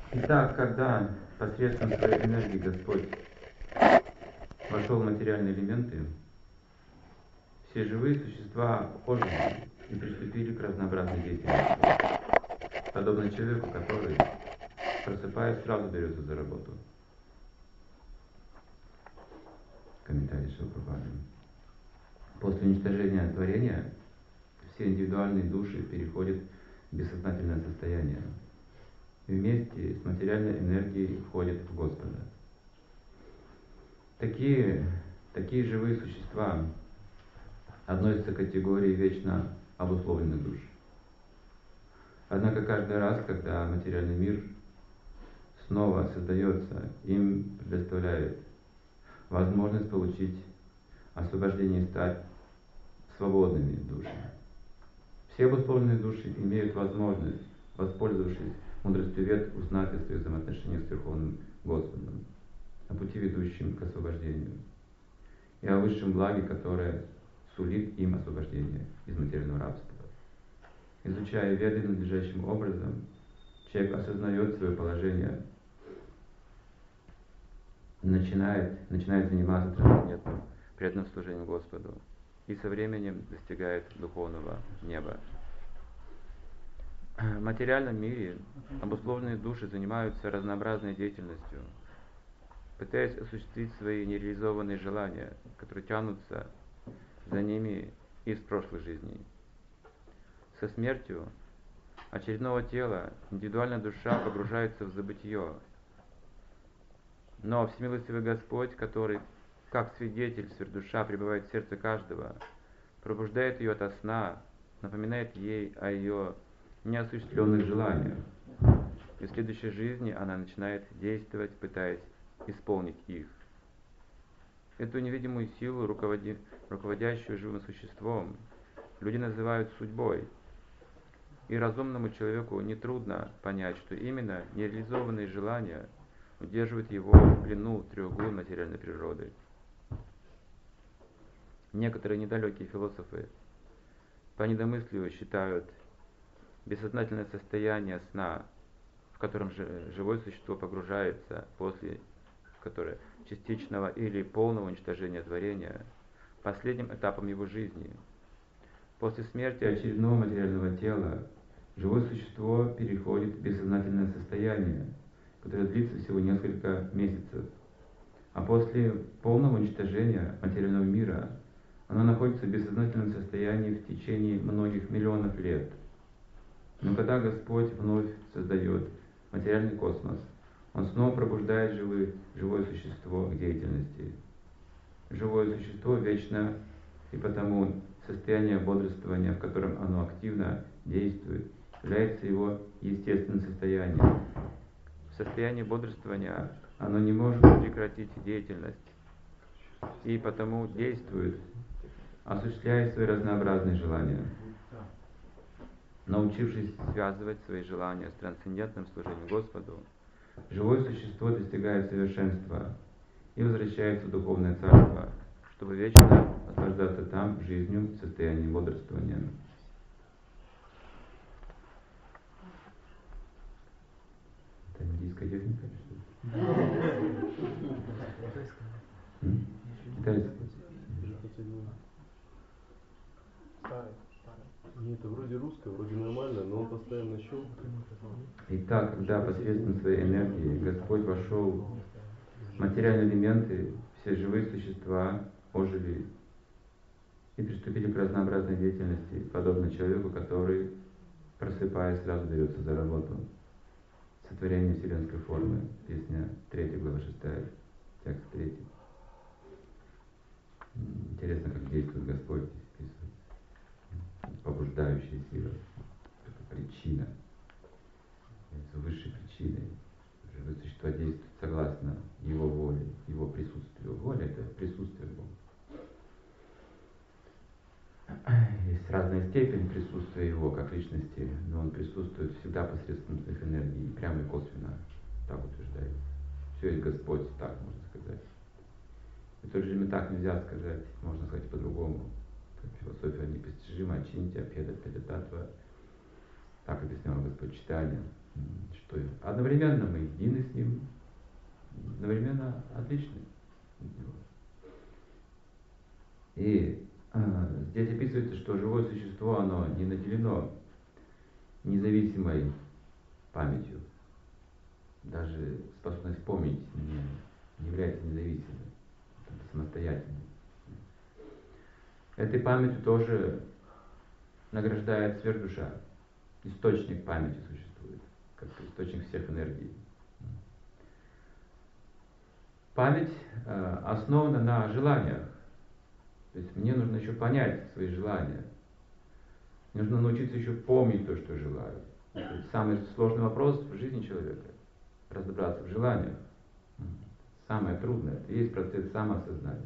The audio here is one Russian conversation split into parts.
Итак, когда посредством своей энергии Господь вошел в материальные элементы, все живые существа ожили и приступили к разнообразной деятельности, подобно человеку, который, просыпаясь, сразу берется за работу. Комментарий Шилпрапады. После уничтожения творения все индивидуальные души переходят в бессознательное состояние и вместе с материальной энергией входят в Господа. Такие живые существа относятся к категории вечно обусловленных душ. Однако каждый раз, когда материальный мир снова создается, им предоставляет возможность получить освобождение и стать свободными душами. Все обусловленные души имеют возможность, воспользовавшись мудростью вед, узнать о своих взаимоотношениях с Верховным Господом, о пути, ведущем к освобождению, и о высшем благе, которое сулит им освобождение из материального рабства. Изучая веды надлежащим образом, человек осознает свое положение, начинает заниматься трансцендентным преданным служением Господу и со временем достигает духовного неба. В материальном мире обусловленные души занимаются разнообразной деятельностью, пытаясь осуществить свои нереализованные желания, которые тянутся за ними из прошлых жизней. Со смертью очередного тела индивидуальная душа погружается в забытье. Но всемилостивый Господь, который, как свидетель, сверхдуша пребывает в сердце каждого, пробуждает ее ото сна, напоминает ей о ее неосуществленных желаниях. И в следующей жизни она начинает действовать, пытаясь исполнить их. Эту невидимую силу, руководящую живым существом, люди называют судьбой. И разумному человеку нетрудно понять, что именно нереализованные желания удерживают его в плену треугла материальной природы. Некоторые недалекие философы по недомыслию считают бессознательное состояние сна, в котором живое существо погружается после частичного или полного уничтожения творения, последним этапом его жизни. После смерти очередного материального тела живое существо переходит в бессознательное состояние, которое длится всего несколько месяцев. А после полного уничтожения материального мира оно находится в бессознательном состоянии в течение многих миллионов лет. Но когда Господь вновь создает материальный космос, Он снова пробуждает живое существо к деятельности. Живое существо вечно, и потому состояние бодрствования, в котором оно активно действует, является его естественным состоянием. В состоянии бодрствования оно не может прекратить деятельность, и потому действует, осуществляя свои разнообразные желания. Научившись связывать свои желания с трансцендентным служением Господу, живое существо достигает совершенства и возвращается в духовное царство, чтобы вечно наслаждаться там жизнью в состоянии бодрствования. Это индийская техника или что? Китайская. Нет, это вроде русское, вроде нормально, но он постоянно щелкает. Итак, когда посредством своей энергии Господь вошел в материальные элементы, все живые существа ожили и приступили к разнообразной деятельности, подобно человеку, который, просыпаясь, сразу берется за работу. Сотворение вселенской формы. Песня 3, глава 6, текст 3. Интересно, как действует Господь здесь описывается. Побуждающая сила, причина, высшей причиной. Живые существа действуют согласно Его воле, Его присутствию. Воля — это присутствие Бога. Есть разная степень присутствия Его как личности, но Он присутствует всегда посредством своих энергий, прямо и косвенно, так утверждается. Все есть Господь, так можно сказать. И в то же время так нельзя сказать, можно сказать по-другому. Философия непостижима, ачинтия, педа, татва. Так объяснял Господь читание, что одновременно мы едины с Ним, одновременно отличны от Него. И здесь описывается, что живое существо, оно не наделено независимой памятью. Даже способность помнить не является независимой, самостоятельной. Этой памятью тоже награждает сверхдуша. Источник памяти существует, как источник всех энергий. Память основана на желаниях. То есть мне нужно еще понять свои желания. Мне нужно научиться еще помнить то, что желаю. Это самый сложный вопрос в жизни человека. Разобраться в желаниях. Самое трудное. Это и есть процесс самоосознания.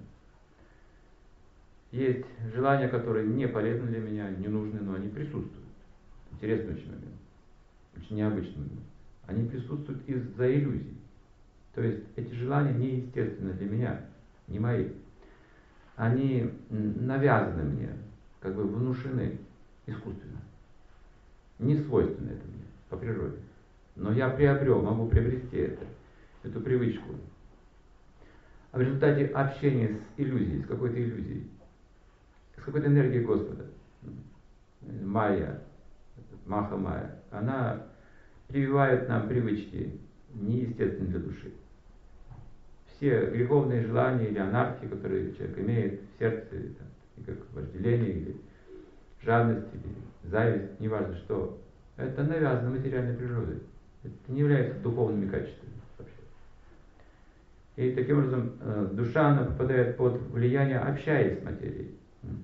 Есть желания, которые не полезны для меня, не нужны, но они присутствуют. Интересный очень момент. Очень необычный момент. Они присутствуют из-за иллюзий. То есть эти желания неестественны для меня, не мои. Они навязаны мне, как бы внушены искусственно. Не свойственно это мне по природе. Но я могу приобрести эту привычку. А в результате общения с иллюзией, с какой-то иллюзией, с какой-то энергией Господа, Майя, Маха Майя, она прививает нам привычки неестественные для души. Все греховные желания или анархии, которые человек имеет в сердце, и как вожделение, или жадность, или зависть, неважно что, это навязано материальной природой. Это не является духовными качествами вообще. И таким образом душа, она попадает под влияние, общаясь с материей.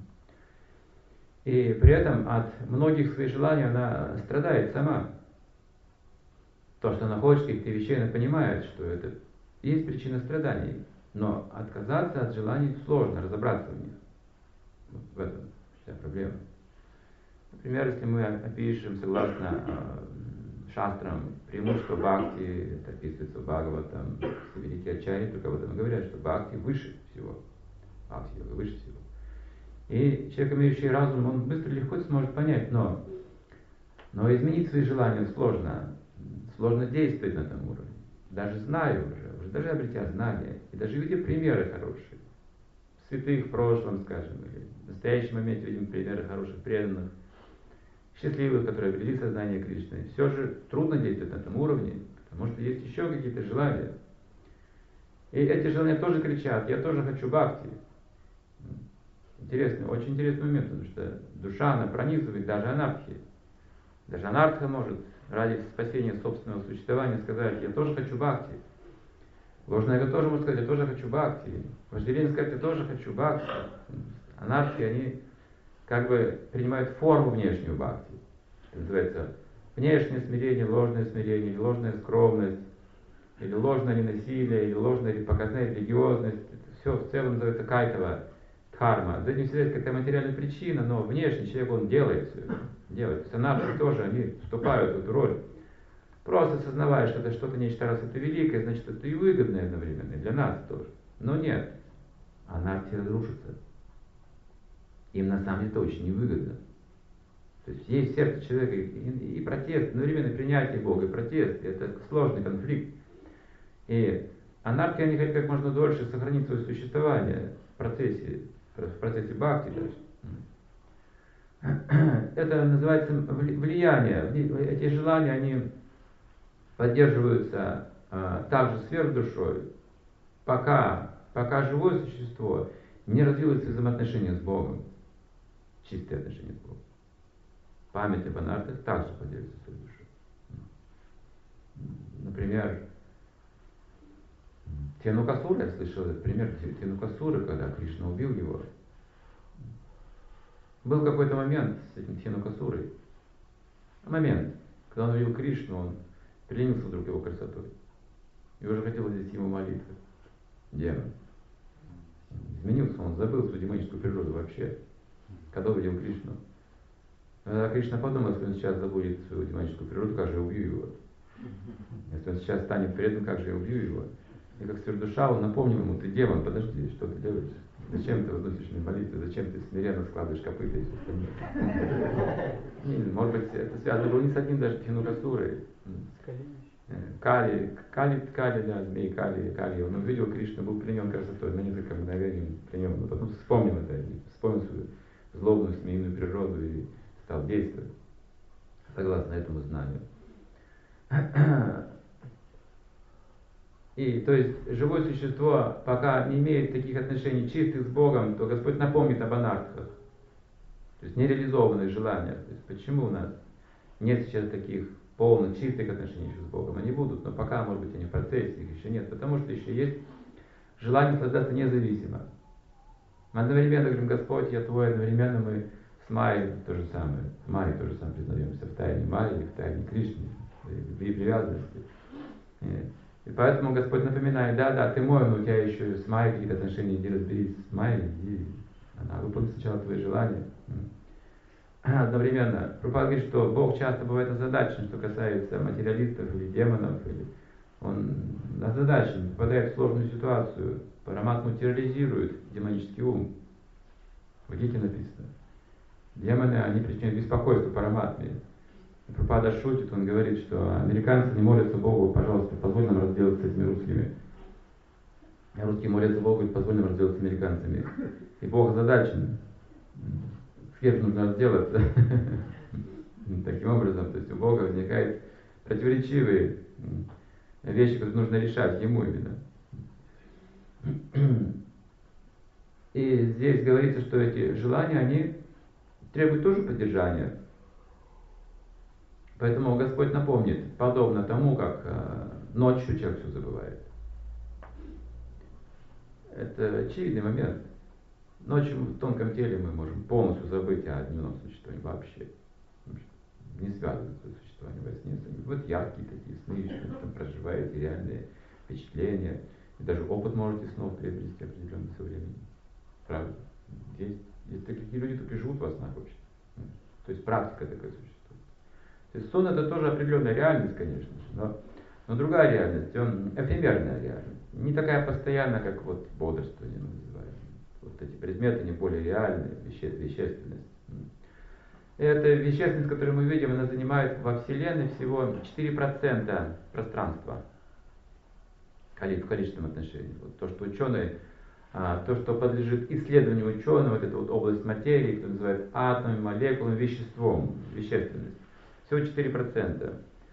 И при этом от многих своих желаний она страдает сама. То, что она хочет каких-то вещей, она понимает, что это есть причина страданий. Но отказаться от желаний сложно, разобраться в них. Вот в этом вся проблема. Например, если мы опишем, согласно шастрам, преимущество бхакти, это описывается в Бхагаватам, все великие ачарьи только об этом говорят, что бхакти выше всего. Бхакти выше всего. И человек, имеющий разум, он быстро, легко сможет понять, но изменить свои желания сложно. Сложно действовать на этом уровне. Даже зная уже даже обретя знания, и даже видя примеры хорошие, святых в прошлом, скажем, или в настоящем моменте видим примеры хороших преданных, счастливых, которые обрели сознание Кришны, все же трудно действовать на этом уровне, потому что есть еще какие-то желания. И эти желания тоже кричат: я тоже хочу бхакти. Интересный, очень интересный момент, потому что душа, она пронизывает даже анархи. Даже анарха может ради спасения собственного существования сказать: я тоже хочу бхакти. Ложное эго тоже может сказать: я тоже хочу бхакти. Вожделение сказать: я тоже хочу бхакти. Анархи, они как бы принимают форму внешнюю бхакти. Это называется внешнее смирение, или ложная скромность, или ложное ненасилие, или ложная или показная религиозность. Это все в целом называется кайтава дхарма. За этим всегда есть какая-то материальная причина, но внешний человек, он делает все это. То есть анархи тоже, они вступают в эту роль. Просто осознавая, что это что-то, нечто раз это великое, значит, это и выгодное одновременно, и для нас тоже. Но нет, анархия разрушится. Им на самом деле это очень невыгодно. То есть есть в сердце человека и протест, одновременно принятие Бога, и протест, и это сложный конфликт. И анархия, они хотят как можно дольше сохранить свое существование в процессе бхакти даже. Это называется влияние. Эти желания, они поддерживаются также сверхдушой, пока живое существо не развилось в взаимоотношения с Богом. Чистые отношения с Богом. Память об анархах также поддерживается сверхдушой. Например, Тхенукасура, я слышал этот пример Тхенукасуры, когда Кришна убил его. Был какой-то момент с этим Тхенукасурой. Момент, когда он увидел Кришну, он пленился вдруг его красотой. И уже хотел здесь ему молитвы. Демон. Изменился, он забыл свою демоническую природу вообще, когда увидел Кришну. Когда Кришна подумал, если он сейчас забудет свою демоническую природу, как же я убью его. Если он сейчас станет предан, как же я убью его. И как сверхдуша, он напомнил ему: ты демон, подожди, что ты делаешь? Зачем ты возносишь мне молитвы? Зачем ты смиренно складываешь копыта и все остальное? Может быть, это связано было не с одним даже Тхенукасурой. Кали, да, змей Кали, он увидел Кришну, был пленен красотой, на несколько мгновений пленен, но потом вспомнил это, вспомнил свою злобную змеиную природу и стал действовать согласно этому знанию. И то есть живое существо, пока не имеет таких отношений чистых с Богом, то Господь напомнит об анархах, то есть нереализованных желаниях. То есть почему у нас нет сейчас таких полных, чистых отношений с Богом? Они будут, но пока, может быть, они в процессе, их еще нет, потому что еще есть желание создаться независимо. Мы одновременно говорим: Господь, я Твой, одновременно мы с Майей то же самое. С Майей то же самое признаемся в тайне Майи, в тайне Кришны, в любви и привязанности. И поэтому Господь напоминает: да, ты мой, но у тебя еще с Майей какие-то отношения, иди разберись с Майей, иди, она выполнит сначала твои желания. Одновременно Прабхупада говорит, что Бог часто бывает озадачен, что касается материалистов или демонов, или он озадачен, попадает в сложную ситуацию. Параматму терроризирует демонический ум. В Гите написано. Демоны, они причиняют беспокойство Параматме. Прабхупада шутит, он говорит, что американцы не молятся Богу: пожалуйста, позволь нам разделаться с этими русскими. А русские молятся Богу: позволь нам разделаться с американцами. И Бог озадачен. С кем нужно разделаться? Таким образом, то есть у Бога возникают противоречивые вещи, которые нужно решать ему именно. И здесь говорится, что эти желания, они требуют тоже поддержания. Поэтому Господь напомнит, подобно тому, как ночью человек все забывает. Это очевидный момент. Ночью в тонком теле мы можем полностью забыть о дневном существовании вообще. Не связывается с существованием во сне. Вот яркие такие сны, что вы там проживаете, реальные впечатления. И даже опыт можете снова приобрести определенно со временем. Правда? Есть такие люди, которые живут во снах вообще. То есть практика такая существует. То есть сон — это тоже определенная реальность, конечно же, но другая реальность, он эфемерная реальность. Не такая постоянная, как вот бодрствование мы называем. Вот эти предметы, они более реальные, вещественность. И эта вещественность, которую мы видим, она занимает во Вселенной всего 4% пространства в количественном отношении. Вот то, что ученые, то, что подлежит исследованию ученых, вот эта вот область материи, которую называют атомами, молекулами, веществом, вещественность. Всего 4%.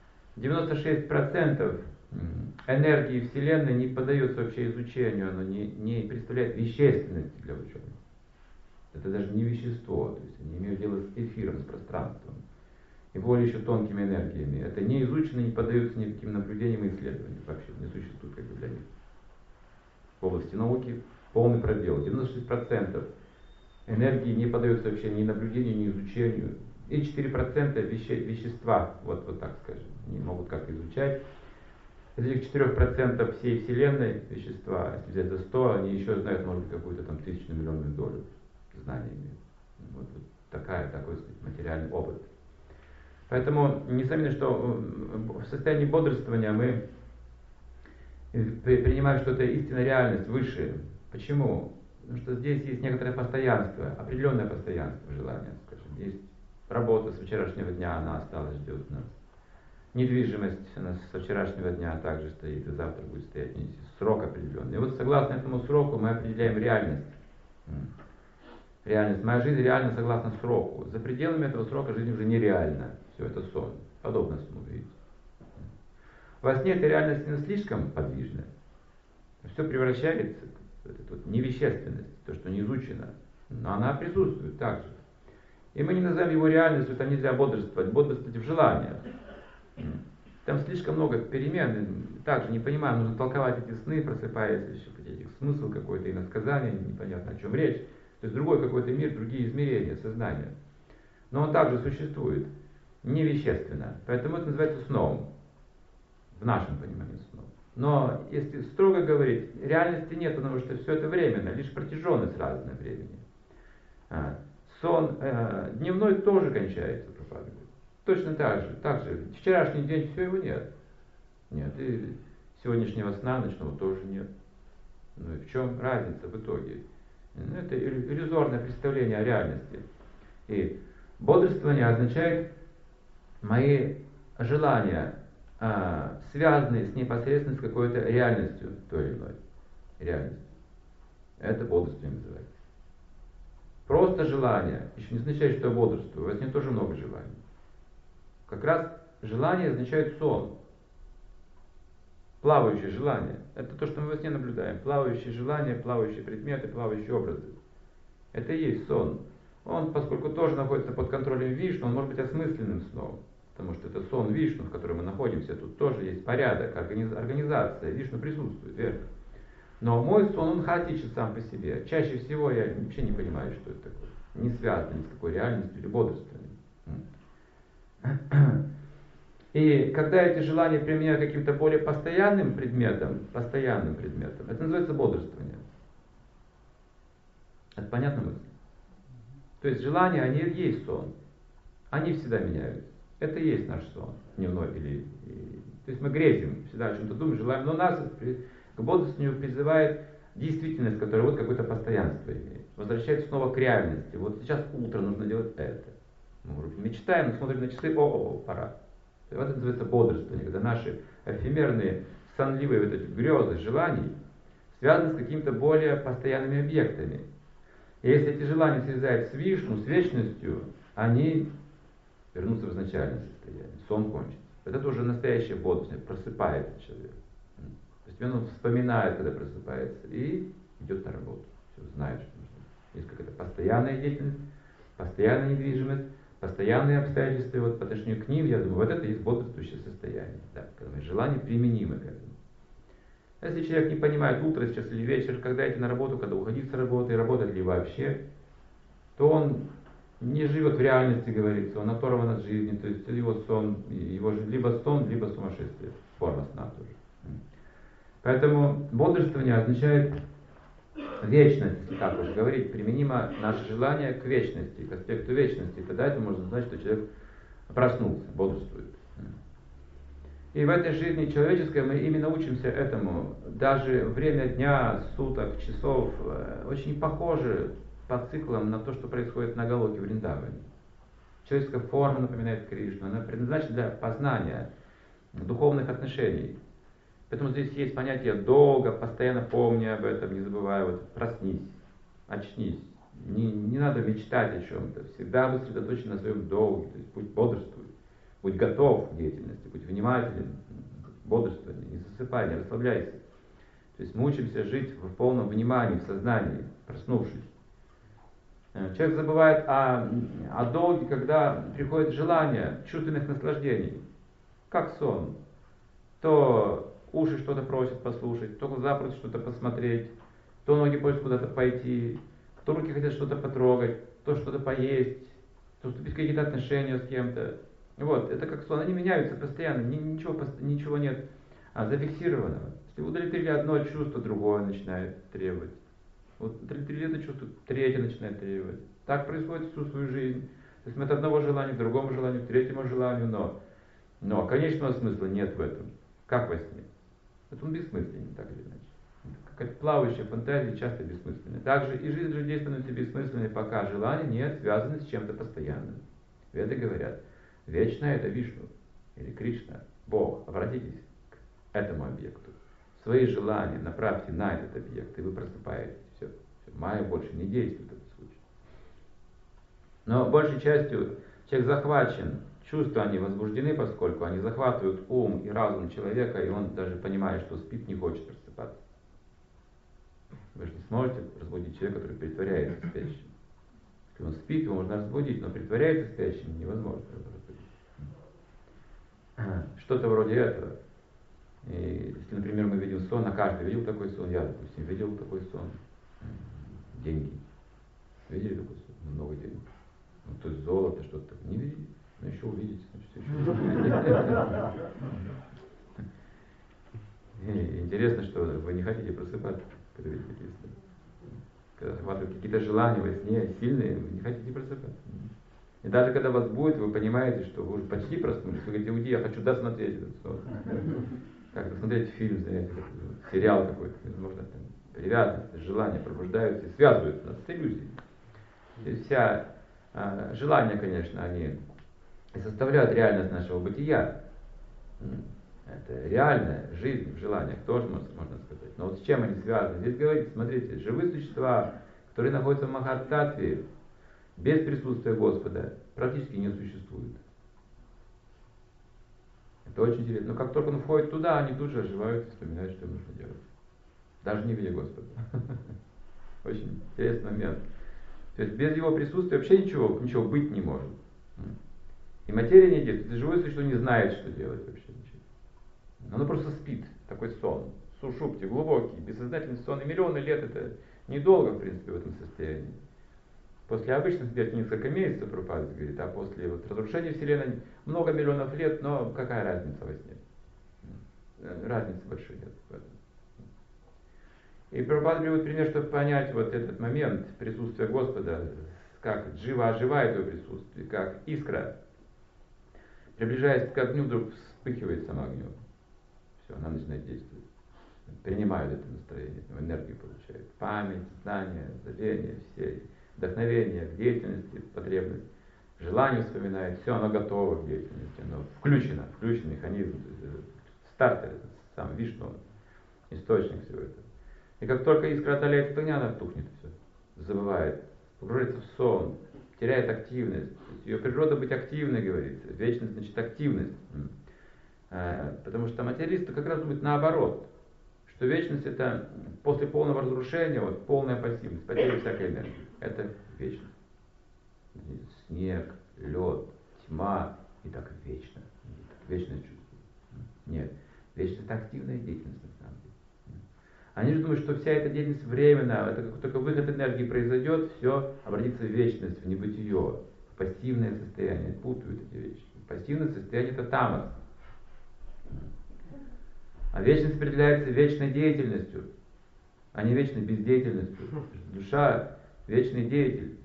96% энергии Вселенной не поддается вообще изучению, оно не представляет вещественности для ученых. Это даже не вещество, то есть они имеют дело с эфиром, с пространством. И более еще тонкими энергиями. Это не изучено, не поддается никаким наблюдениям и исследованиям. Вообще не существует как бы для них. В области науки полный пробел. 96% энергии не поддается вообще ни наблюдению, ни изучению. И 4% вещества, вот так скажем, они могут как-то изучать. Из этих 4% всей Вселенной вещества, если взять за 100, они еще знают, может быть, какую-то там 1000 миллионную долю знаний имеют. Вот такой, сказать, материальный опыт. Поэтому несомненно, что в состоянии бодрствования мы принимаем, что это истинная реальность выше. Почему? Потому что здесь есть некоторое постоянство, определенное постоянство желания, скажем. Есть работа с вчерашнего дня, она осталась, ждет нас. Недвижимость у нас со вчерашнего дня также стоит, и завтра будет стоять. Срок определенный. И вот согласно этому сроку мы определяем реальность. Реальность. Моя жизнь реальна согласно сроку. За пределами этого срока жизнь уже нереальна. Все это сон. Подобно сну, видите. Во сне эта реальность не слишком подвижна. Все превращается в эту невещественность, то, что не изучено. Но она присутствует также. И мы не назовем его реальностью, там нельзя бодрствовать в желаниях. Там слишком много перемен, также не понимаем, нужно толковать эти сны, просыпаясь, еще этих смысл какой-то, иносказание, непонятно о чем речь. То есть другой какой-то мир, другие измерения сознания. Но он также существует, невещественно. Поэтому это называется сном, в нашем понимании сном. Но если строго говорить, реальности нет, потому что все это временно, лишь протяженность разного времени. Сон дневной тоже кончается, Прабхупада говорит. Точно так же. Вчерашний день, все его нет. Нет, и сегодняшнего сна ночного тоже нет. Ну и в чем разница в итоге? Ну, это иллюзорное представление о реальности. И бодрствование означает мои желания связанные с непосредственно с какой-то реальностью той или иной. Реальностью. Это бодрствование называется. Просто желание еще не означает, что я бодрствую. У вас нет тоже много желаний. Как раз желание означает сон. Плавающее желание. Это то, что мы во сне наблюдаем. Плавающие желания, плавающие предметы, плавающие образы. Это и есть сон. Он, поскольку тоже находится под контролем Вишну, он может быть осмысленным сном. Потому что это сон Вишну, в котором мы находимся. Тут тоже есть порядок, организация. Вишну присутствует, верно? Но мой сон, он хаотичен сам по себе. Чаще всего я вообще не понимаю, что это такое. Не связано ни с какой реальностью или бодрствованием. И когда эти желания применяют к каким-то более постоянным предметам, это называется бодрствование. Это понятно мысль? То есть желания, они и есть сон. Они всегда меняются. Это и есть наш сон, дневной или... То есть мы грезим, всегда о чем-то думаем, желаем, но нас к бодрствованию призывает действительность, которая вот какое-то постоянство имеет. Возвращается снова к реальности. Вот сейчас утро, нужно делать это. Мы вроде мечтаем, но смотрим на часы, пора. Вот это называется бодрствование, когда наши эфемерные, сонливые вот эти грезы, желаний связаны с какими-то более постоянными объектами. И если эти желания связать с Вишну, с вечностью, они вернутся в изначальное состояние, сон кончится. Это уже настоящее бодрствование, просыпается человек. Постепенно он вспоминает, когда просыпается, и идет на работу. Все, знает, что нужно. Есть какая-то постоянная деятельность, постоянная недвижимость, постоянные обстоятельства. И вот по отношению к ним, я думаю, вот это и есть бодрствующее состояние. Да, когда желание применимо к этому. Если человек не понимает, утро сейчас или вечер, когда идти на работу, когда уходить с работы, и работать ли вообще, то он не живет в реальности, говорится, он оторван от жизни, то есть его сон, либо сон, либо сумасшествие, форма сна тоже. Поэтому бодрствование означает вечность, если так уж говорить, применимо наше желание к вечности, к аспекту вечности, тогда это можно знать, что человек проснулся, бодрствует. И в этой жизни человеческой мы именно учимся этому. Даже время дня, суток, часов очень похоже по циклам на то, что происходит на Галоке в Вриндаване. Человеческая форма напоминает Кришну, она предназначена для познания духовных отношений. Поэтому здесь есть понятие долго, постоянно помни об этом, не забывай, вот проснись, очнись. Не надо мечтать о чем-то, всегда будь сосредоточен на своем долге, то есть будь бодрствуй. Будь готов к деятельности, будь внимателен, бодрствований, не засыпай, не расслабляйся. То есть мы учимся жить в полном внимании, в сознании, проснувшись. Человек забывает о долге, когда приходит желание чувственных наслаждений, как сон. То уши что-то просят послушать, то глаза просят что-то посмотреть, то ноги просят куда-то пойти, то руки хотят что-то потрогать, то что-то поесть, то вступить в какие-то отношения с кем-то. Вот, это как сон, они меняются постоянно, ничего нет зафиксированного. Если удовлетворили одно чувство, другое начинает требовать. Вот удовлетворили это чувство, третье начинает требовать. Так происходит всю свою жизнь. То есть мы от одного желания к другому желанию, к третьему желанию, но конечного смысла нет в этом. Как во сне. Это он бессмысленный, так или иначе. Какая-то плавающая фантазия часто бессмысленная. Также и жизнь людей становится бессмысленной, пока желания не связаны с чем-то постоянным. Веды говорят, вечное это Вишну или Кришна, Бог. Обратитесь к этому объекту. Свои желания направьте на этот объект, и вы просыпаетесь. Все. Майя больше не действует в этом случае. Но большей частью человек захвачен, чувства они возбуждены, поскольку они захватывают ум и разум человека, и он даже понимая, что спит, не хочет просыпаться. Вы же не сможете разбудить человека, который притворяется спящим. Если он спит, его можно разбудить, но притворяется спящим невозможно разбудить. Что-то вроде этого. И если, например, мы видим сон, а каждый видел такой сон, я, допустим, видел такой сон. Деньги. Видели такой сон? Много денег. Ну, то есть золото, что-то такое. Не видели? Но еще увидите, значит, еще увидите. Интересно, что вы не хотите просыпаться, когда видите такие сны. Когда захватывают какие-то желания во сне сильные, вы не хотите просыпаться. И даже когда вас будет, вы понимаете, что вы уже почти проснулись, вы говорите, уйди, я хочу досмотреть этот сон. Как досмотреть фильм, знаете, сериал какой-то, возможно, там привязанность, желания пробуждаются и связываются нас с иллюзией. То есть вся желания, конечно, они составляют реальность нашего бытия. Это реальная жизнь в желаниях, тоже можно сказать. Но вот с чем они связаны? Здесь говорится, смотрите, живые существа, которые находятся в Махат-татве, без присутствия Господа, практически не существуют. Это очень интересно. Но как только он входит туда, они тут же оживают и вспоминают, что им нужно делать. Даже не видя Господа. Очень интересный момент. То есть без его присутствия вообще ничего быть не может. И материя не действует. Это живое существо не знает, что делать вообще ничего. Оно просто спит. Такой сон. Сушупти, глубокий, бессознательный сон. И миллионы лет это недолго, в принципе, в этом состоянии. После обычной смерти несколько месяцев, Прабхупада говорит, а после разрушения Вселенной много миллионов лет, но какая разница во сне? Разницы большой нет в этом. И Прабхупада приводит пример, чтобы понять вот этот момент присутствия Господа, как джива оживает его присутствие, как искра, приближаясь к огню, вдруг вспыхивает сама огнем. Все, она начинает действовать. Принимает это настроение, энергию получает. Память, знание, зрение, все вдохновение к деятельности, потребность, желание вспоминает, все, оно готово к деятельности, оно включен механизм, стартер, этот сам Вишну, источник всего этого. И как только искра отдаляется от огня, она тухнет все, забывает, погружается в сон, теряет активность. Ее природа быть активной, говорится. Вечность значит активность. Потому что материалисты как раз думают наоборот, что вечность это после полного разрушения, вот, полная пассивность, потеря всякой энергии. Это вечность. Снег, лед, тьма и так вечно. Вечное чувство. Нет. Вечность это активная деятельность на самом деле. Они же думают, что вся эта деятельность временная, это как только выход энергии произойдет, все обратится в вечность, в небытие, в пассивное состояние. Путают эти вещи. Пассивное состояние это тамас. А вечность определяется вечной деятельностью, а не вечной бездеятельностью. Душа – вечный деятель.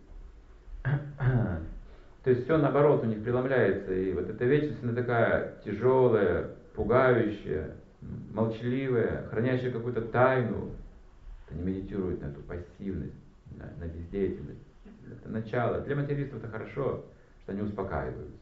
То есть все наоборот у них преломляется. И вот эта вечность, она такая тяжелая, пугающая, молчаливая, хранящая какую-то тайну. Они медитируют на эту пассивность, на бездеятельность. Это начало. Для материалистов это хорошо, что они успокаиваются.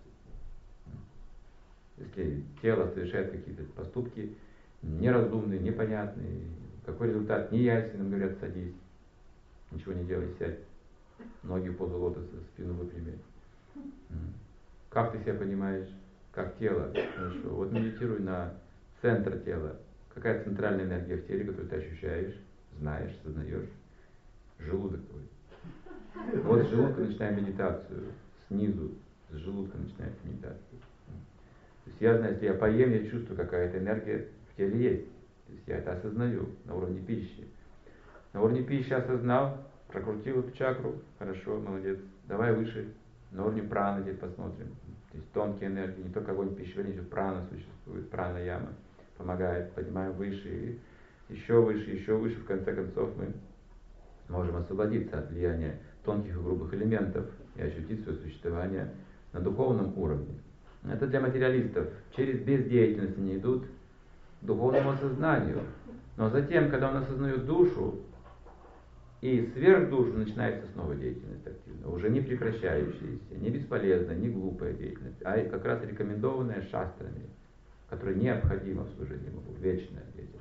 Если тело совершает какие-то поступки неразумные, непонятные, какой результат не ясен, им говорят, садись, ничего не делай, сядь, ноги в позу лотоса, спину выпрями. Как ты себя понимаешь, как тело? Хорошо. Вот медитируй на центр тела. Какая центральная энергия в теле, которую ты ощущаешь, знаешь, сознаешь? Желудок твой. Вот с желудка начинаем медитацию, снизу, с желудка начинается медитация. То есть я знаю, если я поем, я чувствую, какая-то энергия в теле есть. То есть я это осознаю на уровне пищи. На уровне пищи осознал, прокрутил эту чакру, хорошо, молодец. Давай выше, на уровне праны теперь посмотрим. То есть тонкие энергии, не только огонь пищеварения, еще прана существует, прана яма помогает, поднимаем выше, еще выше, в конце концов мы можем освободиться от влияния тонких и грубых элементов и ощутить свое существование на духовном уровне. Это для материалистов. Через бездеятельность они идут к духовному осознанию. Но затем, когда он осознает душу, и сверх душу начинается снова деятельность активная, уже не прекращающаяся, не бесполезная, не глупая деятельность, а как раз рекомендованная шастрами, которая необходима в служении Богу, вечная деятельность.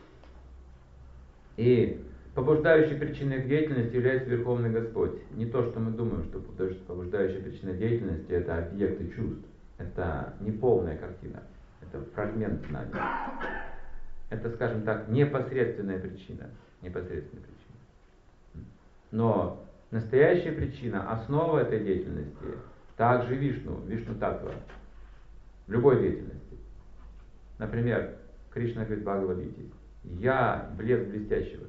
И побуждающей причиной к деятельности является Верховный Господь. Не то, что мы думаем, что побуждающая причина деятельности это объекты чувств. Это не полная картина, это фрагмент знания. Это, скажем так, непосредственная причина. Но настоящая причина, основа этой деятельности, также Вишну Таттва, в любой деятельности. Например, Кришна говорит в Бхагавад-гите: «Я блеск блестящего».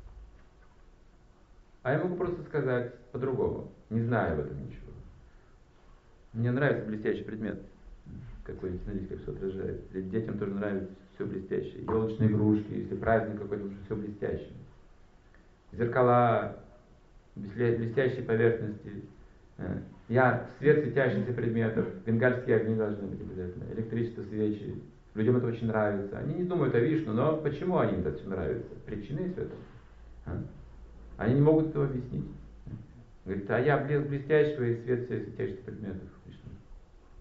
А я могу просто сказать по-другому, не знаю об этом ничего. Мне нравится блестящий предмет, какой-нибудь, смотрите, как все отражает. Детям тоже нравится все блестящее. Елочные игрушки, если праздник какой-то, потому что все блестящее. Зеркала, блестящие поверхности, свет светящихся предметов, бенгальские огни должны быть обязательно, электричество, свечи. Людям это очень нравится. Они не думают о Вишну, но почему они им это все нравится? Причина есть в этом. Они не могут этого объяснить. Говорит, а я блеск блестящего и свет светящихся предметов.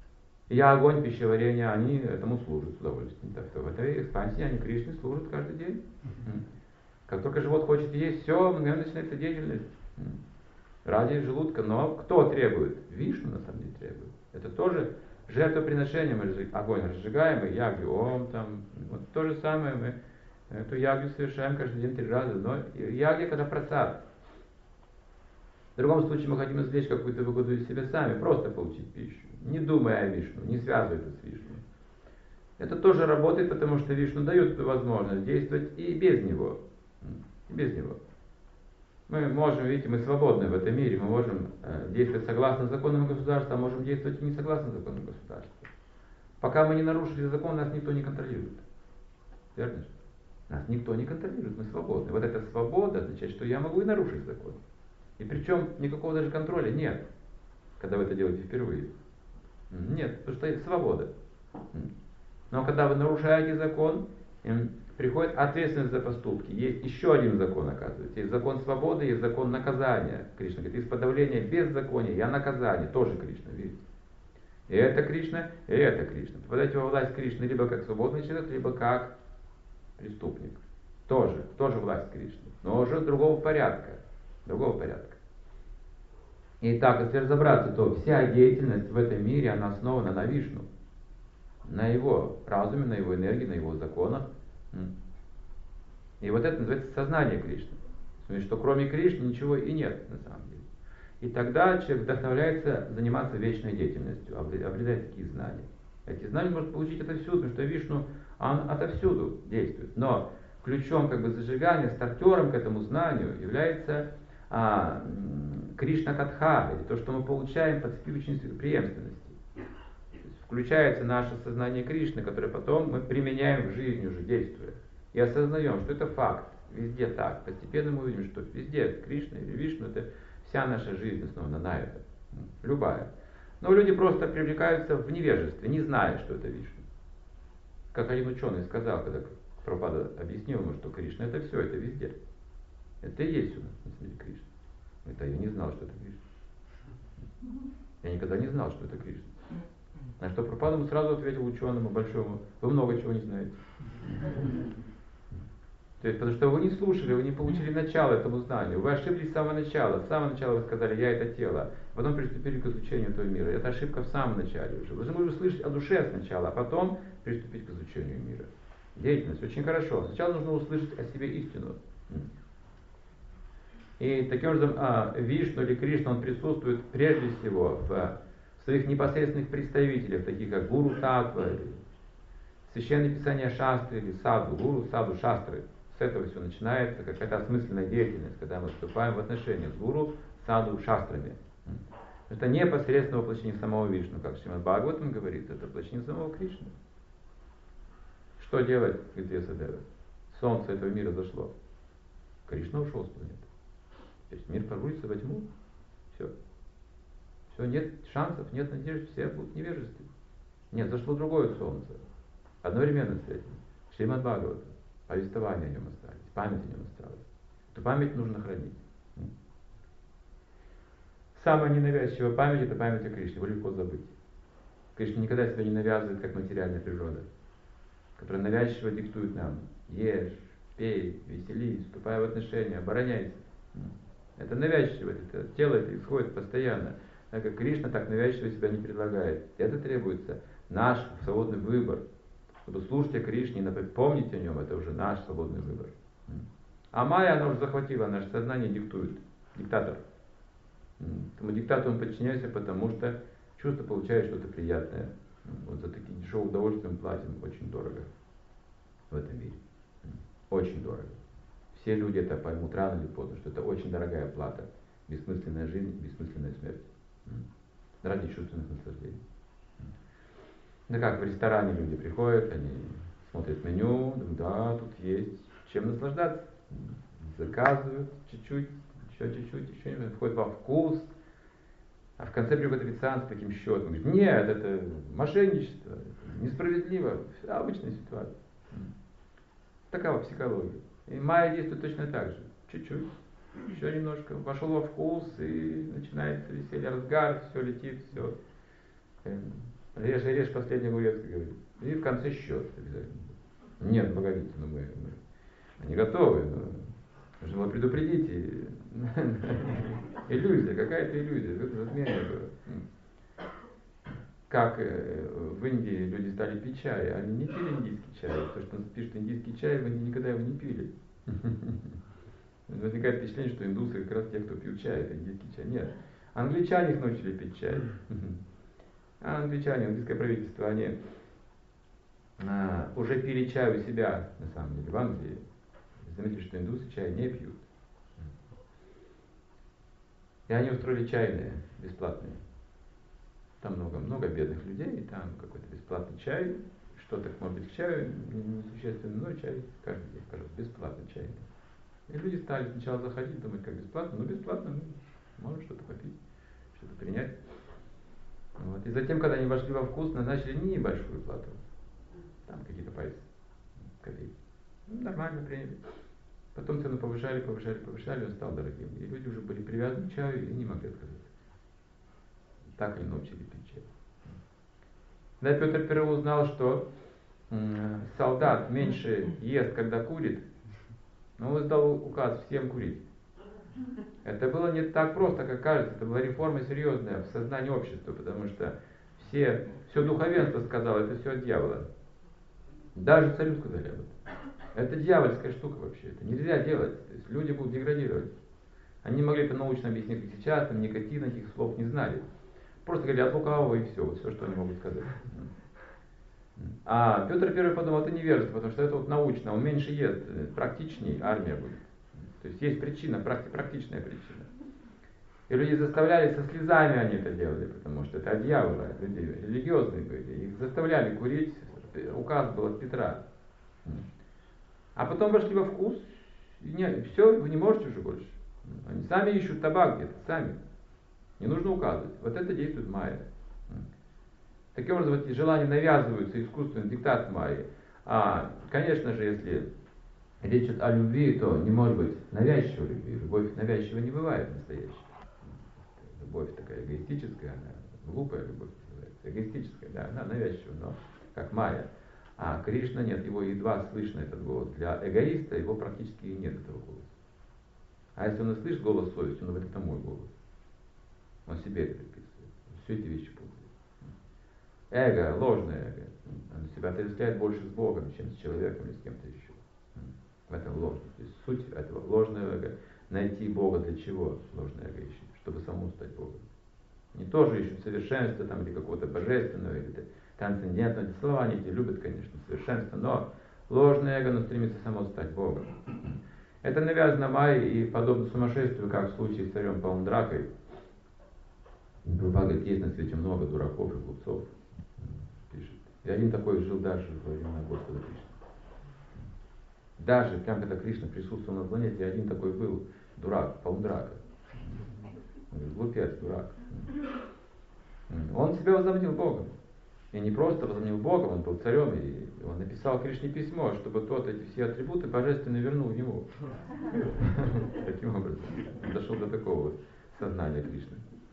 Я, огонь, пищеварение, они этому служат с удовольствием. Так что в этой экспансии они Кришне служат каждый день. Как только живот хочет есть, все, мгновенно начинается деятельность. Ради желудка. Но кто требует? Вишну на самом деле требует. Это тоже жертвоприношение. Мы огонь разжигаем, и ягью ом там. Вот то же самое мы эту ягью совершаем каждый день 3 раза. Но ягья когда просад. В другом случае мы хотим извлечь какую-то выгоду из себя сами, просто получить пищу, не думая о Вишну, не связывая это с Вишну. Это тоже работает, потому что Вишну дает эту возможность действовать и без него. И без него. Мы можем, видите, мы свободны в этом мире, мы можем действовать согласно законам государства, а можем действовать и не согласно законам государства. Пока мы не нарушили закон, нас никто не контролирует. Верно? Нас никто не контролирует, мы свободны. Вот эта свобода означает, что я могу и нарушить закон. И причем никакого даже контроля нет, когда вы это делаете впервые. Нет, потому что это свобода. Но когда вы нарушаете закон, приходит ответственность за поступки. Есть еще один закон, оказывается. Есть закон свободы, есть закон наказания. Кришна говорит, из подавления беззакония я наказание. Тоже Кришна, видите. И это Кришна, и это Кришна. Попадаете во власть Кришны либо как свободный человек, либо как преступник. Тоже власть Кришны. Но уже другого порядка. Итак, если разобраться, то вся деятельность в этом мире, она основана на Вишну. На его разуме, на его энергии, на его законах. И вот это называется сознание Кришны. То есть, что кроме Кришны ничего и нет на самом деле. И тогда человек вдохновляется заниматься вечной деятельностью, обретает такие знания. Эти знания можно получить отовсюду, потому что Вишну, он отовсюду действует. Но ключом зажигания, стартером к этому знанию является Кришна Катха, или то, что мы получаем под спивочностью преемственности. Включается наше сознание Кришны, которое потом мы применяем в жизни уже действуя. И осознаем, что это факт, везде так. Постепенно мы увидим, что везде Кришна или Вишну, это вся наша жизнь основана на этом. Любая. Но люди просто привлекаются в невежестве, не зная, что это Вишну. Как один ученый сказал, когда Прабхупада объяснил ему, что Кришна это все, это везде. Это и есть у нас на самом деле Кришна. Это я не знал, что это Кришна. Я никогда не знал, что это Кришна. На что Прабхупада ему сразу ответил ученому большому: вы много чего не знаете. То есть, потому что вы не слушали, вы не получили начало этому знанию. Вы ошиблись с самого начала. С самого начала вы сказали, я это тело. Потом приступили к изучению этого мира. Это ошибка в самом начале уже. Вы должны были услышать о душе сначала, а потом приступить к изучению мира. Деятельность очень хорошо. Сначала нужно услышать о себе истину. И таким образом Вишну или Кришна, он присутствует прежде всего в своих непосредственных представителях, таких как Гуру Татва, Священное Писание Шастры или Саду, Гуру, Саду, Шастры. С этого все начинается какая-то осмысленная деятельность, когда мы вступаем в отношения с Гуру, Саду, Шастрами. Это непосредственное воплощение самого Вишну, как Шримад Бхагаватам говорит, это воплощение самого Кришны. Что делать, говорит Вьясадева? Солнце этого мира зашло. Кришна ушел с планеты. То есть мир погрузится во тьму. Все. Все, нет шансов, нет надежды, все будут невежественны. Нет, зашло другое солнце. Одновременно с этим. Шримад Бхагаватам. Повествования о нем остались, память о нем осталась. Эту память нужно хранить. Самая ненавязчивая память — это память о Кришне, его легко забыть. Кришна никогда себя не навязывает, как материальная природа, которая навязчиво диктует нам: ешь, пей, веселись, вступай в отношения, обороняйся. Это навязчиво, это тело это исходит постоянно. Так как Кришна так навязчиво себя не предлагает. Это требуется наш свободный выбор. Чтобы слушать о Кришне и помнить о нем, это уже наш свободный выбор. А майя, она уже захватила наше сознание, диктует. Диктатор. Этому диктатору мы подчиняемся, потому что чувство получает что-то приятное. Вот за такие дешевые удовольствия мы платим очень дорого в этом мире. Очень дорого. Все люди это поймут рано или поздно, что это очень дорогая плата. Бессмысленная жизнь, бессмысленная смерть. Ради чувственных наслаждений. Ну как в ресторане люди приходят, они смотрят меню, думают, да, тут есть чем наслаждаться. Заказывают чуть-чуть, еще чуть-чуть, еще немного, входит во вкус. А в конце приходит официант с таким счетом. Говорит, нет, это мошенничество, это несправедливо. Обычная ситуация. Такова психология. И майя действует точно так же. Чуть-чуть, еще немножко. Вошел во вкус и начинается веселье, разгар, все летит, все. Режь последний огурец, как говорит. И в конце счет обязательно. Нет, погодите, мы не готовы. Нужно было предупредить. Иллюзия, какая-то иллюзия. Это затмение было. Как в Индии люди стали пить чай, они не пили индийский чай. То, что он пишет индийский чай, вы никогда его не пили. Возникает впечатление, что индусы как раз те, кто пьют чай, это индийский чай. Нет. Англичане их научили пить чай. А англичане, английское правительство, они уже пили чай у себя, на самом деле, в Англии. Заметили, что индусы чай не пьют. И они устроили чайные, бесплатные. Там много бедных людей, там какой-то бесплатный чай, что-то, может быть, к чаю несущественно, но чай каждый день, пожалуйста, бесплатный чайный. И люди стали сначала заходить, думать, как бесплатно, можно что-то попить, что-то принять. Вот. И затем, когда они вошли во вкус, назначили не небольшую плату, там какие-то пальцы, копейки. Нормально приняли. Потом цену повышали, он стал дорогим. И люди уже были привязаны к чаю и не могли отказаться. Так они научили пить чай. Когда Петр I узнал, что солдат меньше ест, когда курит, он издал указ всем курить. Это было не так просто, как кажется. Это была реформа серьезная в сознании общества, потому что все духовенство сказало, это все от дьявола. Даже царю сказали об этом. Это дьявольская штука вообще. Это нельзя делать. То есть люди будут деградировать. Они не могли это научно объяснить, как сейчас, там никотин, этих слов не знали. Просто говорили от лукавого и все. Вот все, что они могут сказать. А Петр I подумал, это невежество, потому что это вот научно. Он меньше ест, практичней армия будет. То есть причина, практичная причина. И люди заставляли, со слезами они это делали, потому что это от дьявола. Люди религиозные были. Их заставляли курить. Указ был от Петра. А потом вошли во вкус, и все, вы не можете уже больше. Они сами ищут табак где-то, сами. Не нужно указывать. Вот это действует майя. Таким образом, эти желания навязываются искусственно, диктат майи. А, конечно же, если речь идет о любви, то не может быть навязчивой любви. Любовь навязчивая не бывает настоящей. Любовь такая эгоистическая, она глупая любовь называется. Эгоистическая, да, она навязчивая, но как майя. А Кришна нет, его едва слышно этот голос. Для эгоиста его практически нет этого голоса. А если он и слышит голос совести, он говорит, это мой голос. Он себе это приписывает. Все эти вещи путает. Эго, ложное эго, оно себя отождествляет больше с Богом, чем с человеком или с кем-то еще. В этом ложно. То есть суть этого ложного эго найти Бога для чего ложное эго ищет? Чтобы самому стать Богом. Не тоже ищут совершенства там, или какого-то божественного, или трансцендентного. Эти слова они эти любят, конечно, совершенство, но ложное эго, оно стремится само стать Богом. Это навязано майей и подобно сумасшествию, как в случае с царем Паундракой. Прабхупада говорит, есть на свете много дураков и глупцов. Пишет. И один такой жил даже во времена Господа Кришны. Даже прям когда Кришна присутствовал на планете, один такой был дурак, Паундрака. Глупец, дурак. Он себя возомнил Богом. И не просто возомнил Богом, он был царем, и он написал Кришне письмо, чтобы тот эти все атрибуты божественно вернул ему. Таким образом, он дошел до такого вот сознания Кришны.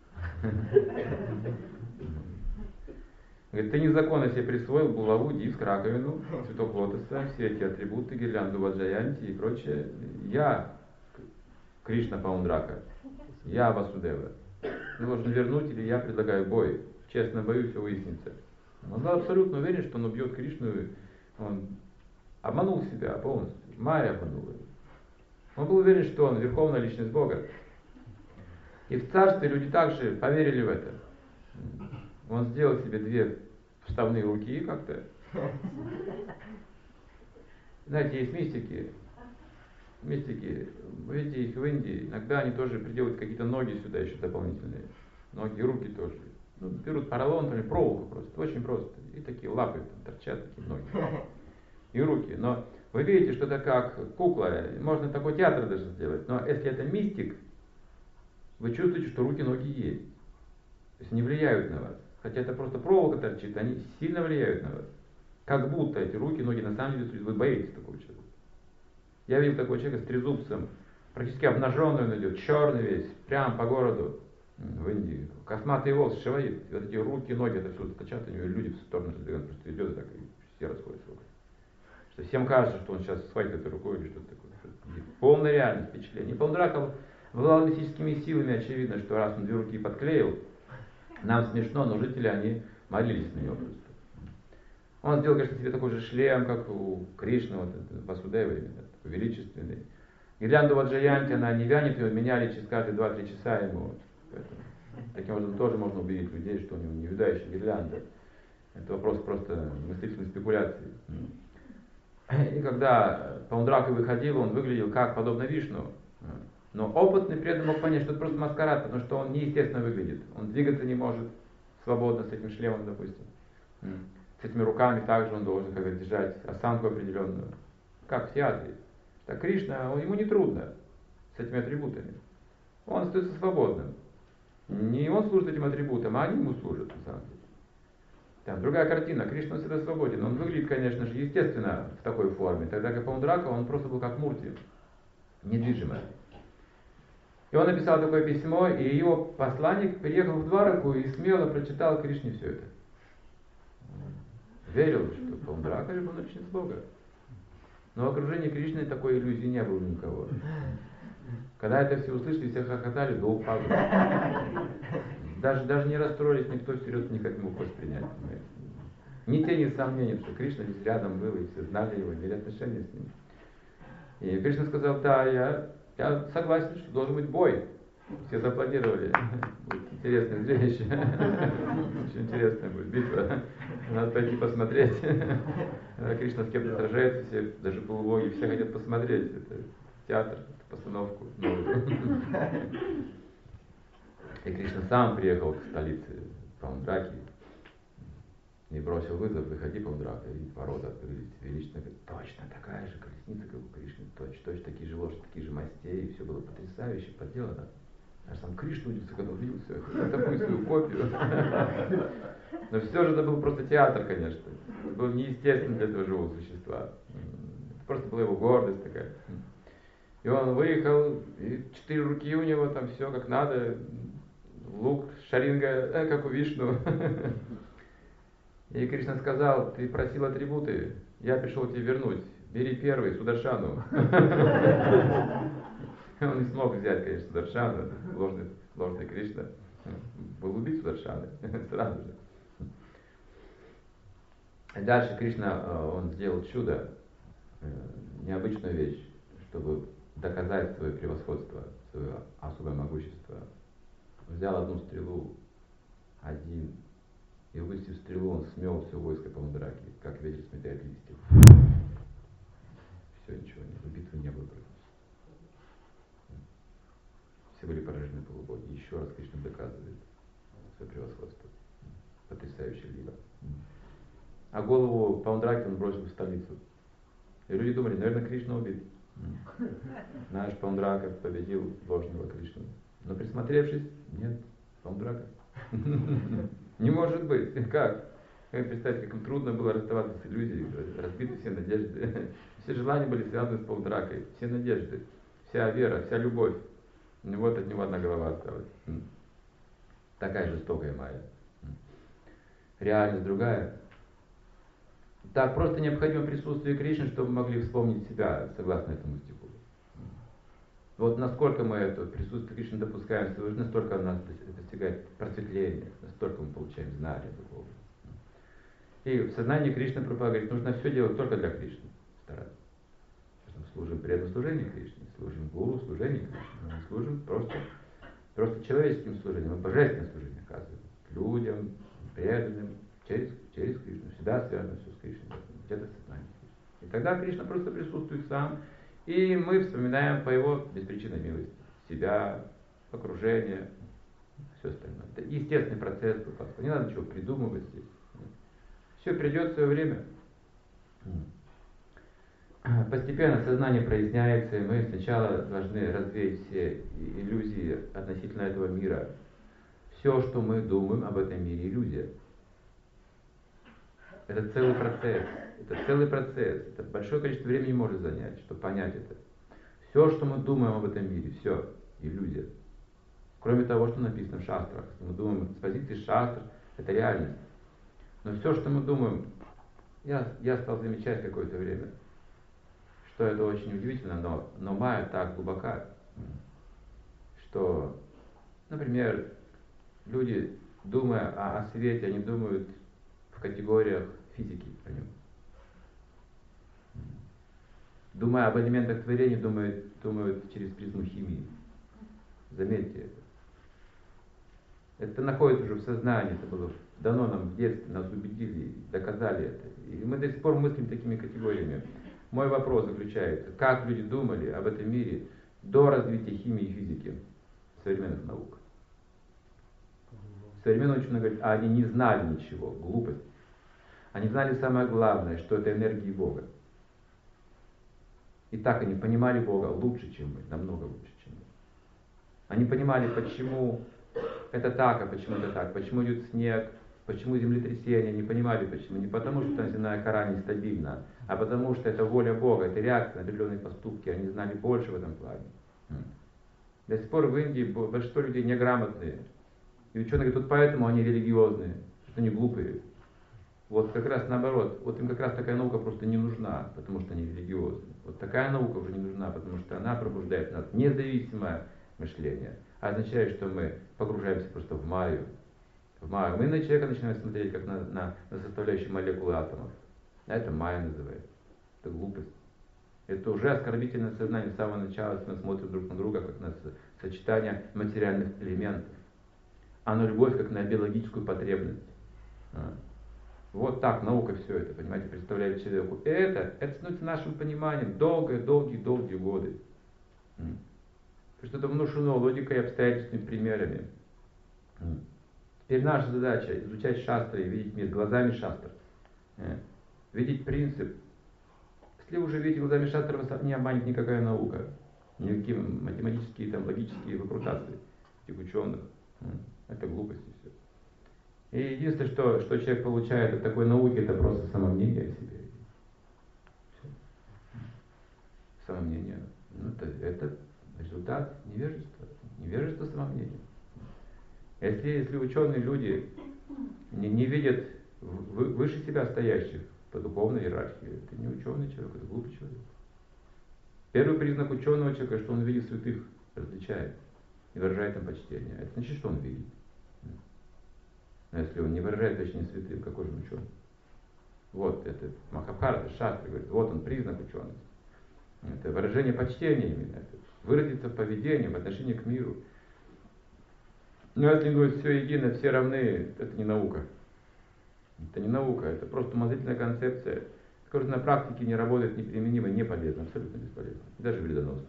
Говорит, ты незаконно себе присвоил булаву, диск, раковину, цветок лотоса, все эти атрибуты, гирлянду Ваджаянти и прочее. Я Кришна Паундрака, я Васудева. Ты должен вернуть, или я предлагаю бой. В честном бою все выяснится. Он был абсолютно уверен, что он убьет Кришну. Он обманул себя полностью. Майя обманула его. Он был уверен, что он верховная личность Бога. И в царстве люди также поверили в это. Он сделал себе 2 вставные руки как-то. Знаете, есть мистики. Мистики, видите их в Индии. Иногда они тоже приделают какие-то ноги сюда еще дополнительные. Ноги, руки тоже. Берут поролон, проволоку просто. Очень просто. И такие лапы там торчат, такие ноги. И руки. Но вы видите, что это как кукла. Можно такой театр даже сделать. Но если это мистик, вы чувствуете, что руки, ноги есть. То есть они влияют на вас. Хотя это просто проволока торчит, они сильно влияют на вас. Как будто эти руки, ноги на самом деле, вы боитесь такого человека. Я видел такого человека с трезубцем, практически обнаженный он идет, черный весь, прям по городу. в Индии. Косматые волосы, шиваит, вот эти руки, ноги, это все ткачат, у него люди в сторону раздвигают, просто идет и так, и все расходятся вокруг. Что всем кажется, что он сейчас схватит этой рукой или что-то такое. Полная реальность впечатление. Полдраков обладал мистическими силами, очевидно, что раз он две руки подклеил, нам смешно, но жители, они молились на него просто. Он сделал, конечно, себе такой же шлем, как у Кришны, вот Васудева, такой величественный. Гирлянду Ваджаянти, она не вянет, ее меняли через каждые 2-3 часа ему. Поэтому, таким образом тоже можно убедить людей, что у него не видающая гирлянда. Это вопрос просто мыслительной спекуляции. И когда Паундрак выходил, он выглядел как подобно Вишну. Но опытный преданный мог понять, что это просто маскарад, потому что он неестественно выглядит. Он двигаться не может свободно с этим шлемом, допустим. С этими руками также он должен как-то держать осанку определенную. Как в театре. Так Кришна, ему не трудно с этими атрибутами. Он остается свободным. Не он служит этим атрибутам, а они ему служат, на самом деле. Там другая картина. Кришна всегда свободен. Он выглядит, конечно же, естественно в такой форме. Тогда как Паундрака, он просто был как мурти, недвижимый. И он написал такое письмо, и его посланник приехал в Двараку и смело прочитал Кришне все это. Верил, что Паундрака любовь очень с Бога. Но в окружении Кришны такой иллюзии не было ни у кого. Когда это все услышали, все хохотали, да упали. Даже не расстроились, никто всерьез никак не мог воспринять. Ни тени сомнений, что Кришна здесь рядом был, и все знали его, имели отношения с ним. И Кришна сказал, да, я согласен, что должен быть бой. Все зааплодировали. Будет интересное зрелище. Очень интересная будет битва. Надо пойти посмотреть. Кришна с кем-то сражается, все, даже полубоги, все хотят посмотреть. Это театр, это постановку новую. И Кришна сам приехал к столице Паундраки и бросил вызов: выходи, Паундрака. И ворота открылись. Величественно говорит: точно такая же колесница, как у Кришны, точно такие же лошади, такие же мастей. И все было потрясающе поделано. Аж сам Кришна удивился, когда увидел все это, такую свою копию. Но все же это был просто театр, конечно. Это было неестественно для этого живого существа. Это просто была его гордость такая. И он выехал, и 4 руки у него, там все как надо, лук, шаринга, как у Вишну. И Кришна сказал: ты просил атрибуты, я пришел тебе вернуть, бери первый, Сударшану. Он не смог взять, конечно, Сударшану, ложный Кришна. Был убит Сударшаной сразу же. И дальше Кришна, он сделал чудо, необычную вещь, чтобы доказать свое превосходство, свое особое могущество. Взял одну стрелу, и выпустив стрелу, он смел все войско Паундраки, как ветер сметает листьев. Все, ничего нет, битвы не было. Все были поражены полубоги. Еще раз Кришна доказывает свое превосходство. Потрясающая лила. А голову Паундраки он бросил в столицу. И люди думали: наверное, Кришна убит. Наш Паундрака победил ложного Кришну. Но присмотревшись, нет, Паундрака. Не может быть. Как? Как представить, как им трудно было расставаться с иллюзией, разбиты все надежды. Все желания были связаны с Паундракой, все надежды, вся вера, вся любовь. И вот от него одна голова осталась. Такая жестокая майя. Реальность другая. Так, просто необходимо присутствие Кришны, чтобы мы могли вспомнить себя, согласно этому стиху. Вот насколько мы это присутствие Кришны допускаем, настолько у нас достигает просветления, настолько мы получаем знания духовные. И в сознании Кришны Прабхупада говорит: нужно все делать только для Кришны, стараться. Мы служим преданное служение Кришне, служим гуру, служение Кришне, мы служим просто человеческим служением, мы божественное служение оказываем людям, преданным, через Кришну. Всегда связано все с Кришной. Это сознание Кришны. И тогда Кришна просто присутствует сам, и мы вспоминаем по его беспричинной милости себя, окружение, все остальное. Это естественный процесс, не надо ничего придумывать здесь. Все придет в свое время. Постепенно сознание проясняется, и мы сначала должны развеять все иллюзии относительно этого мира. Все, что мы думаем об этом мире, иллюзия. Это целый процесс. Это большое количество времени может занять, чтобы понять это. Все, что мы думаем об этом мире, все иллюзия. Кроме того, что написано в шастрах. Мы думаем с позиции шастр, это реальность. Но все, что мы думаем, я стал замечать какое-то время, что это очень удивительно, но майя так глубока, что, например, люди, думая о свете, они думают в категориях физики о нем. Думая об элементах творения, думают через призму химии. Заметьте это. Это находится уже в сознании, это было дано нам в детстве, нас убедили, доказали это. И мы до сих пор мыслим такими категориями. Мой вопрос заключается, как люди думали об этом мире до развития химии и физики современных наук. Современные ученые говорят, а они не знали ничего, глупость. Они знали самое главное, что это энергия Бога. И так они понимали Бога лучше, чем мы, намного лучше, чем мы. Они понимали, почему это так, а почему это так, почему идет снег, почему землетрясение, они понимали почему. Не потому, что там земная кора нестабильна, а потому, что это воля Бога, это реакция на определенные поступки, они знали больше в этом плане. До сих пор в Индии большинство людей неграмотные. И ученые говорят, вот поэтому они религиозные, что они глупые. Вот как раз наоборот, вот им как раз такая наука просто не нужна, потому что они религиозны. Вот такая наука уже не нужна, потому что она пробуждает в нас независимое мышление. А означает, что мы погружаемся просто в майю. Мы на человека начинаем смотреть как на составляющие молекулы атомов. А это майя называется. Это глупость. Это уже оскорбительное сознание с самого начала, если мы смотрим друг на друга, как на сочетание материальных элементов. А на любовь как на биологическую потребность. Вот так наука все это, понимаете, представляет человеку. И это становится нашим пониманием долгие годы. Потому что это внушено логикой и обстоятельственными примерами. Теперь наша задача изучать шастры и видеть мир глазами шастр. Видеть принцип. Если вы уже видите глазами шастр, вас не обманет никакая наука. Никакие математические, там, логические выкрутасы этих ученых. Это глупости все. И единственное, что человек получает от такой науки, это просто самомнение о себе. Все. Самомнение. Это результат невежества. Невежество самомнения. Если ученые люди не видят выше себя стоящих по духовной иерархии, это не ученый человек, это глупый человек. Первый признак ученого человека, что он видит святых, различает и выражает им почтение. Это значит, что он видит. Но если он не выражает почтение святым, какой же он ученый? Вот это Махабхарата, Шастры говорит, вот он признак учености. Это выражение почтения именно. Это выразиться в поведении, в отношении к миру. Но если говорить все едино, все равны, это не наука. Это не наука, это просто умозрительная концепция, которая на практике не работает, неприменима, не полезна, абсолютно бесполезна, даже вредоносна.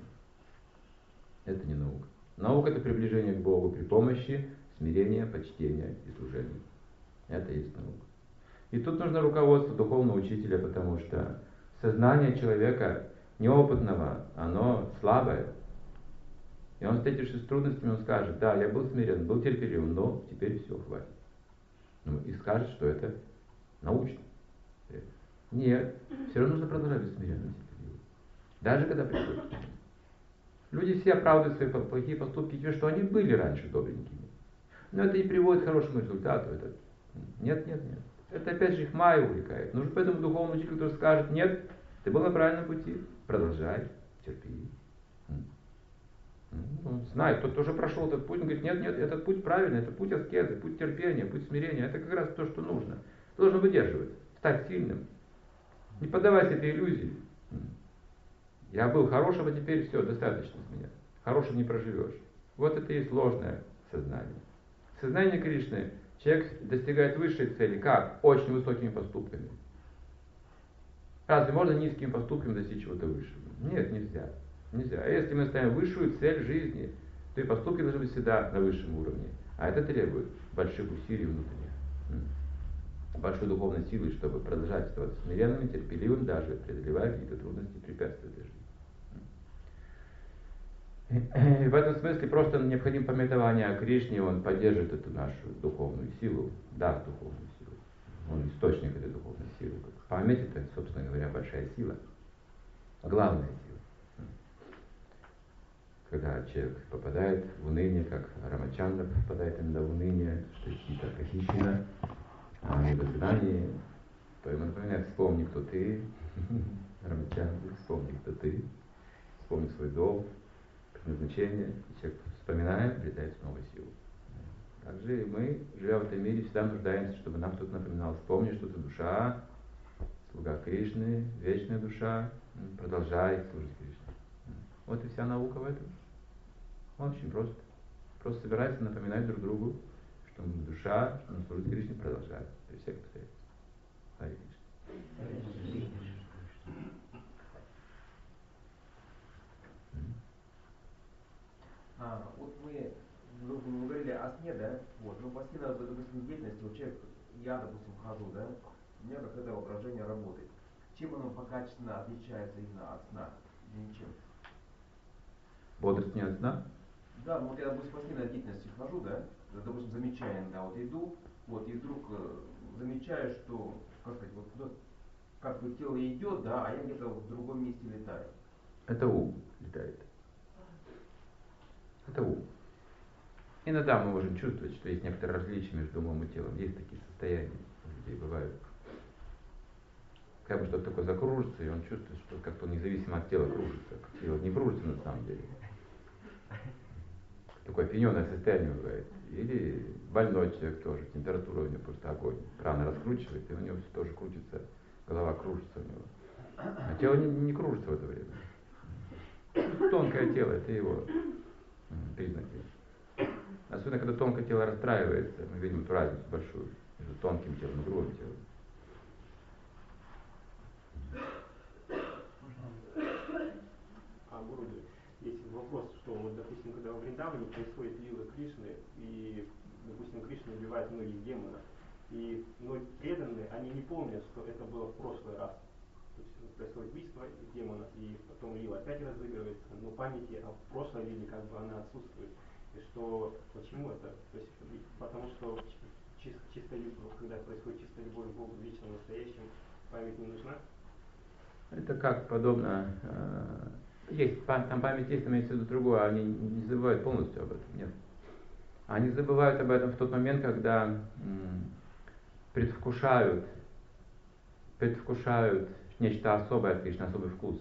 Это не наука. Наука — это приближение к Богу при помощи смирения, почтения и служения. Это и есть наука. И тут нужно руководство духовного учителя, потому что сознание человека неопытного, оно слабое. И он, встретившись с трудностями, он скажет, да, я был смирен, был терпелив, но теперь все, хватит. И скажет, что это научно. Нет, все равно нужно продолжать быть смиренным, терпеливым. Даже когда приходит. Люди все оправдывают свои плохие поступки тем, что они были раньше добренькими. Но это не приводит к хорошему результату. Нет. Это опять же их майя увлекает. Нужен поэтому духовный учитель, который скажет, нет, ты был на правильном пути, продолжай, терпи. Знает, тот тоже прошел этот путь, он говорит, нет, этот путь правильный, это путь аскезы, путь терпения, путь смирения, это как раз то, что нужно. Ты должен выдерживать, стать сильным. Не поддавайся этой иллюзии. Я был хорошим, а теперь все, достаточно с меня. Хорошим не проживешь. Вот это и есть ложное сознание. Сознание Кришны, человек достигает высшей цели, как? Очень высокими поступками. Разве можно низкими поступками достичь чего-то высшего? Нет, нельзя. А если мы ставим высшую цель жизни, то и поступки должны быть всегда на высшем уровне. А это требует больших усилий внутренних. Большой духовной силы, чтобы продолжать оставаться смиренным, терпеливым, даже преодолевая какие-то трудности и препятствия для жизни. И в этом смысле просто необходимо памятование о Кришне, он поддерживает эту нашу духовную силу, даст духовную силу. Он источник этой духовной силы. Память — это, собственно говоря, большая сила. Главная сила. когда человек попадает в уныние, как Рамачандра попадает именно в уныние, что Сита похищена, а не в изгнании, то ему напоминает: вспомни, кто ты, Рамачандра, вспомни, кто ты, вспомни свой долг, предназначение. И человек, вспоминая, обретает снова силу. Также и мы, живя в этом мире, всегда нуждаемся, чтобы нам кто-то напоминал: вспомни, что ты душа, слуга Кришны, вечная душа, продолжай служить Кришне. Вот и вся наука в этом. Очень просто. Просто собираются напоминать друг другу, что мы душа, что мы служим Кришне, продолжаем. При всех обстоятельствах. Харе Кришна. Вот мы говорили о сне, да? Вот. Ну, постоянно, допустим, деятельности, вот человек, я, допустим, хожу, да? У меня какое-то воображение работает. Чем оно качественно отличается именно от сна? Ничем. Бодрость не от сна? Да, ну вот я, допустим, постоянно деятельности хожу, да? Допустим, замечаю, да, вот иду, вот, и вдруг замечаю, что, как сказать, вот, как бы тело идет, да, а я где-то в другом месте летаю. Это ум летает. Это ум. Иногда мы можем чувствовать, что есть некоторые различия между умом и телом. Есть такие состояния у людей, бывают. Как бы что-то такое закружится, и он чувствует, что как-то независимо от тела кружится. Тело не кружится на самом деле. Такое опьяненное состояние бывает. Или больной человек тоже, температура у него просто огонь. Рана раскручивает, и у него все тоже крутится, голова кружится у него. А тело не кружится в это время. Тонкое тело, это его признаки. Особенно, когда тонкое тело расстраивается, мы видим эту разницу большую между тонким телом и грубым телом. Гуруджи, есть вопрос, что вот, допустим, когда во Вриндаване происходит лила Кришны, и, допустим, Кришна убивает многих демонов, и преданные, они не помнят, что это было в прошлый раз. То есть происходит убийство демонов, и потом лила опять разыгрывается, но памяти о прошлой лиле как бы она отсутствует. И что, почему это? То есть, потому что чистая любовь, когда происходит чистая любовь к Богу вечным настоящим, память не нужна? Это как подобно, есть, там память есть, но имеется в виду другое, они не забывают полностью об этом, нет. Они забывают об этом в тот момент, когда предвкушают нечто особое от Кришны, особый вкус.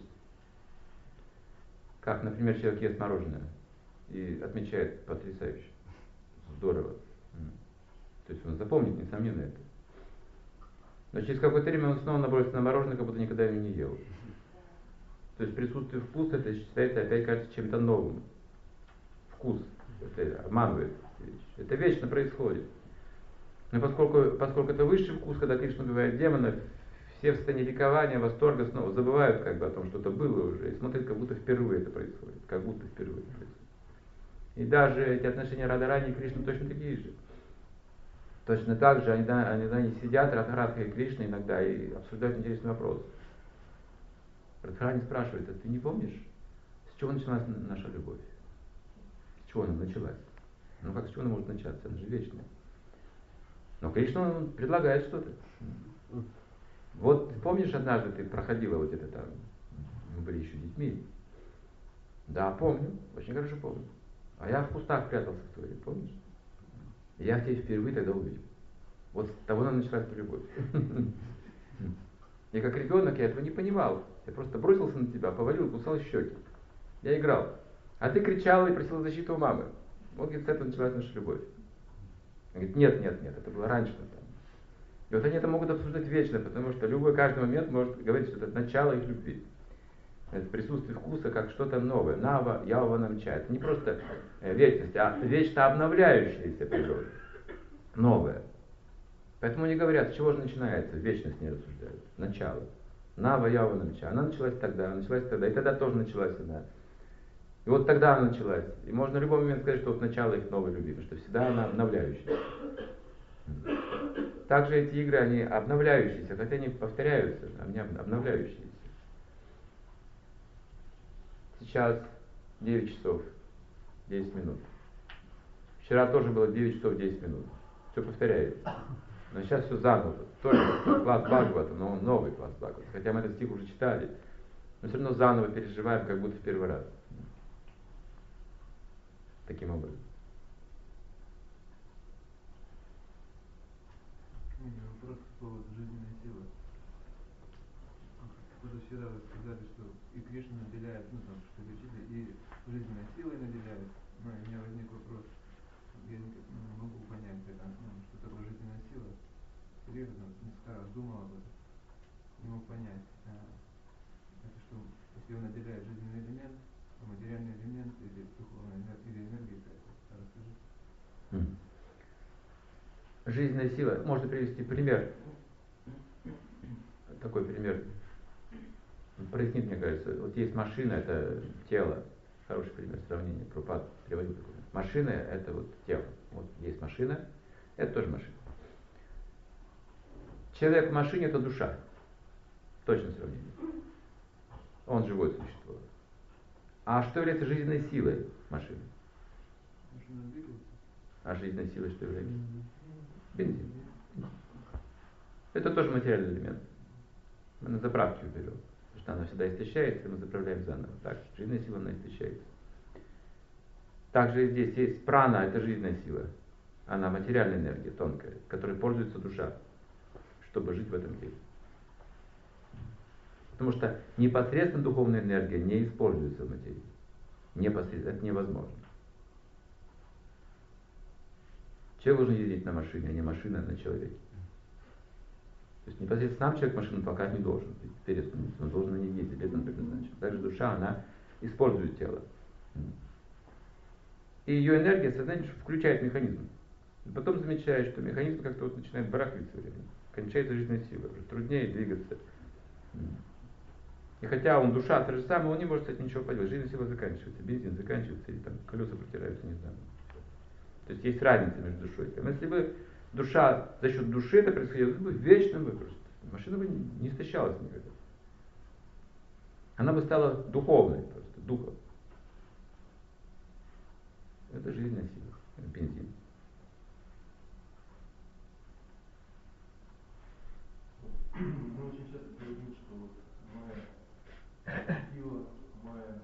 Как, например, человек ест мороженое и отмечает: потрясающе, здорово. То есть он запомнит, несомненно, это. Но через какое-то время он снова набросится на мороженое, как будто никогда его не ел. То есть присутствие вкуса, это считается опять, кажется, чем-то новым. Вкус, это обманывает. Это вечно происходит. Но поскольку это высший вкус, когда Кришна убивает демонов, все в состоянии ликования, восторга снова забывают как бы о том, что это было уже, и смотрят, как будто впервые это происходит. Как будто впервые это происходит. И даже эти отношения Радхарани и Кришны точно такие же. Точно так же они сидят, Радха и Кришна иногда, и обсуждают интересный вопрос. Радхарани спрашивает: а ты не помнишь, с чего началась наша любовь? С чего она началась? Ну как с чего она может начаться? Она же вечная. Но Кришна, он предлагает что-то. Вот помнишь, однажды ты проходила вот это там, мы были еще детьми? Да, помню, очень хорошо помню. А я в кустах прятался в твоей, помнишь? И я тебя впервые тогда увидел. Вот с того началась эта любовь. И как ребенок я этого не понимал. Я просто бросился на тебя, повалил, кусал щеки. Я играл. А ты кричала и просила защиту у мамы. Вот, говорит, с этого началась наша любовь. Он говорит: нет, это было раньше. Там. И вот они это могут обсуждать вечно, потому что любой каждый момент может говорить, что это начало их любви. Это присутствие вкуса как что-то новое. Нава, Ява, Намча. Это не просто вечность, а вечно обновляющаяся природа. Новая. Поэтому они говорят, с чего же начинается, вечность не рассуждают. Начало. Нава, Ява, Намча. Она началась тогда, и тогда тоже началась она. И вот тогда она началась. И можно в любой момент сказать, что вот начало их новой любви, потому что всегда она обновляющаяся. Также эти игры, они обновляющиеся, хотя они повторяются, они обновляющиеся. Сейчас 9 часов 10 минут. Вчера тоже было 9 часов 10 минут. Все повторяется. Но сейчас все заново. Тоже класс Бхагавата, но новый класс Бхагавата. Хотя мы этот стих уже читали. Но все равно заново переживаем, как будто в первый раз. таким образом. У меня вопрос по поводу жизненной силы. Позавчера вы сказали, что и Кришна наделяет, ну там, что учитель, и жизненной силой наделяет. Но у меня возник вопрос, я не могу понять, это, что такое жизненная сила. Серьезно, несколько раз думал об этом, не мог понять. Это что, если он наделяет жизненный элемент, материальный элемент или духовная энергия, или энергия какая-то, расскажи. Жизненная сила, можно привести пример. Такой пример прояснит, мне кажется. Вот есть машина, это тело. Хороший пример сравнения. Прабхупада приводил такой. Машина это вот тело. Вот есть машина, это тоже машина. Человек в машине это душа. Точное сравнение. Он живое существо. А что является жизненной силой машины? Машина двигается. А жизненной силой что является? Бензин. Это тоже материальный элемент. Мы на заправке берем. Потому что она всегда истощается, и мы заправляем заново. Так, жизненная сила, она истощается. Также и здесь есть прана, это жизненная сила. Она материальная энергия, тонкая, которой пользуется душа, чтобы жить в этом теле. Потому что непосредственно духовная энергия не используется в материи. Непосредственно, это невозможно. Человек должен ездить на машине, а не машина на человеке. То есть непосредственно сам человек машину пока не должен. Он должен на ней ездить, это он предназначен. Также душа, она использует тело. И ее энергия, сознание включает механизм. И потом замечает, что механизм как-то вот начинает барахлить все время. Кончается жизненная сила, уже труднее двигаться. И хотя он душа та же самая, он не может с этим ничего поделать. Жизненная сила заканчивается, бензин заканчивается, и там колеса протираются, не знаю. То есть есть разница между душой и телом. Если бы душа, за счет души это происходило, это бы вечным выбором. Машина бы не истощалась никогда. Она бы стала духовной просто, духом. Это жизненная сила, это бензин. Мы очень часто говорим, что вот моя сила, моя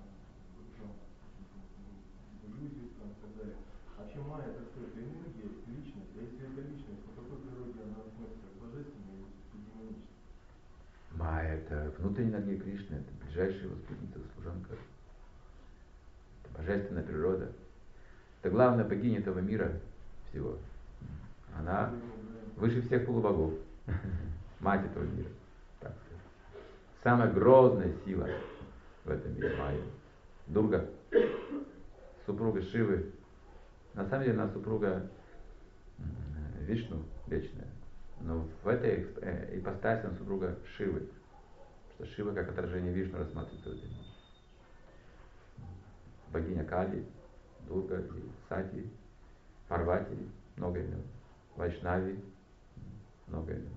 иллюзии там, и так далее. А вообще майя это что? Это энергия, личность. А если это личность, по какой природе она относится к божественной или к демонической? Майя это внутренняя энергия Кришны, это ближайшая его спутница, служанка. Это божественная природа. Это главная богиня этого мира всего. Она выше всех полубогов. Мать этого мира. Так сказать. Самая грозная сила в этом мире Майя. Дурга. Супруга Шивы. На самом деле она супруга Вишну вечная. Но в этой ипостаси она супруга Шивы. Потому что Шива как отражение Вишну рассматривается в этом мире. Богиня Кали, Дурга, Сати, Парвати, много имен. Вайшнави, много имен.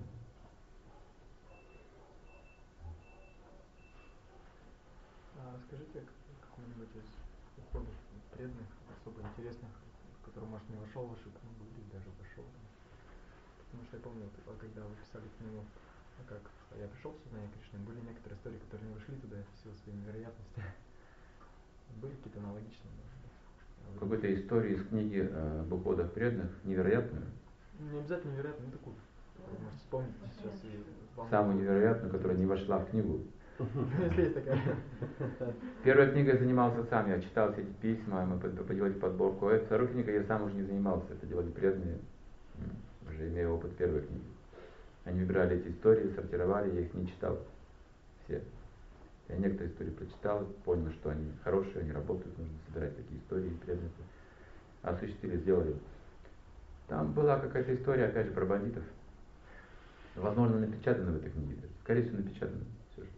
Расскажите какой-нибудь из уходов преданных, особо интересных, который, может, не вошел в вашу книгу или даже вошел. Потому что я помню, когда вы писали книгу, как я пришел в сознание Кришны, были некоторые истории, которые не вошли туда в силу своей невероятности. Были какие-то аналогичные, может быть? Какой-то истории из книги об уходах преданных невероятную. Не обязательно невероятную, но такую. Вы можете вспомнить сейчас и вам. Самую невероятную, которая не вошла в книгу. Если есть такая. Первая книга я занимался сам, я читал все эти письма, мы поделали подборку. Второй книгой я сам уже не занимался, это делали преданные, уже имея опыт первой книги. Они выбирали эти истории, сортировали, я их не читал все. Я некоторые истории прочитал, понял, что они хорошие, они работают, нужно собирать такие истории, преданные. Осуществили, сделали. Там была какая-то история, опять же, про бандитов. Возможно, напечатана в этой книге. Скорее всего, напечатана все же.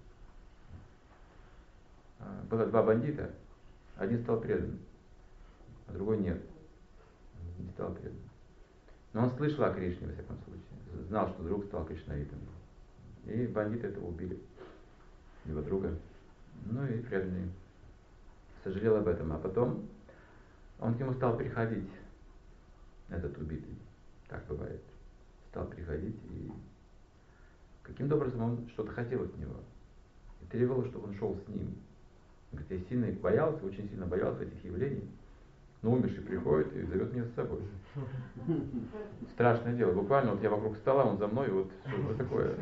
Было два бандита. Один стал преданным, а другой нет. Не стал преданным. Но он слышал о Кришне, во всяком случае. Знал, что друг стал кришнаитом. И бандиты этого убили. Его друга. Ну и преданный сожалел об этом. А потом он к нему стал приходить, этот убитый. Так бывает. Стал приходить, и каким-то образом он что-то хотел от него. И требовал, чтобы он шел с ним. Он говорит, я сильно их боялся, очень сильно боялся этих явлений. Ну, умерший приходит и зовет меня с собой. Страшное дело. Буквально вот я вокруг стола, он за мной, вот что такое.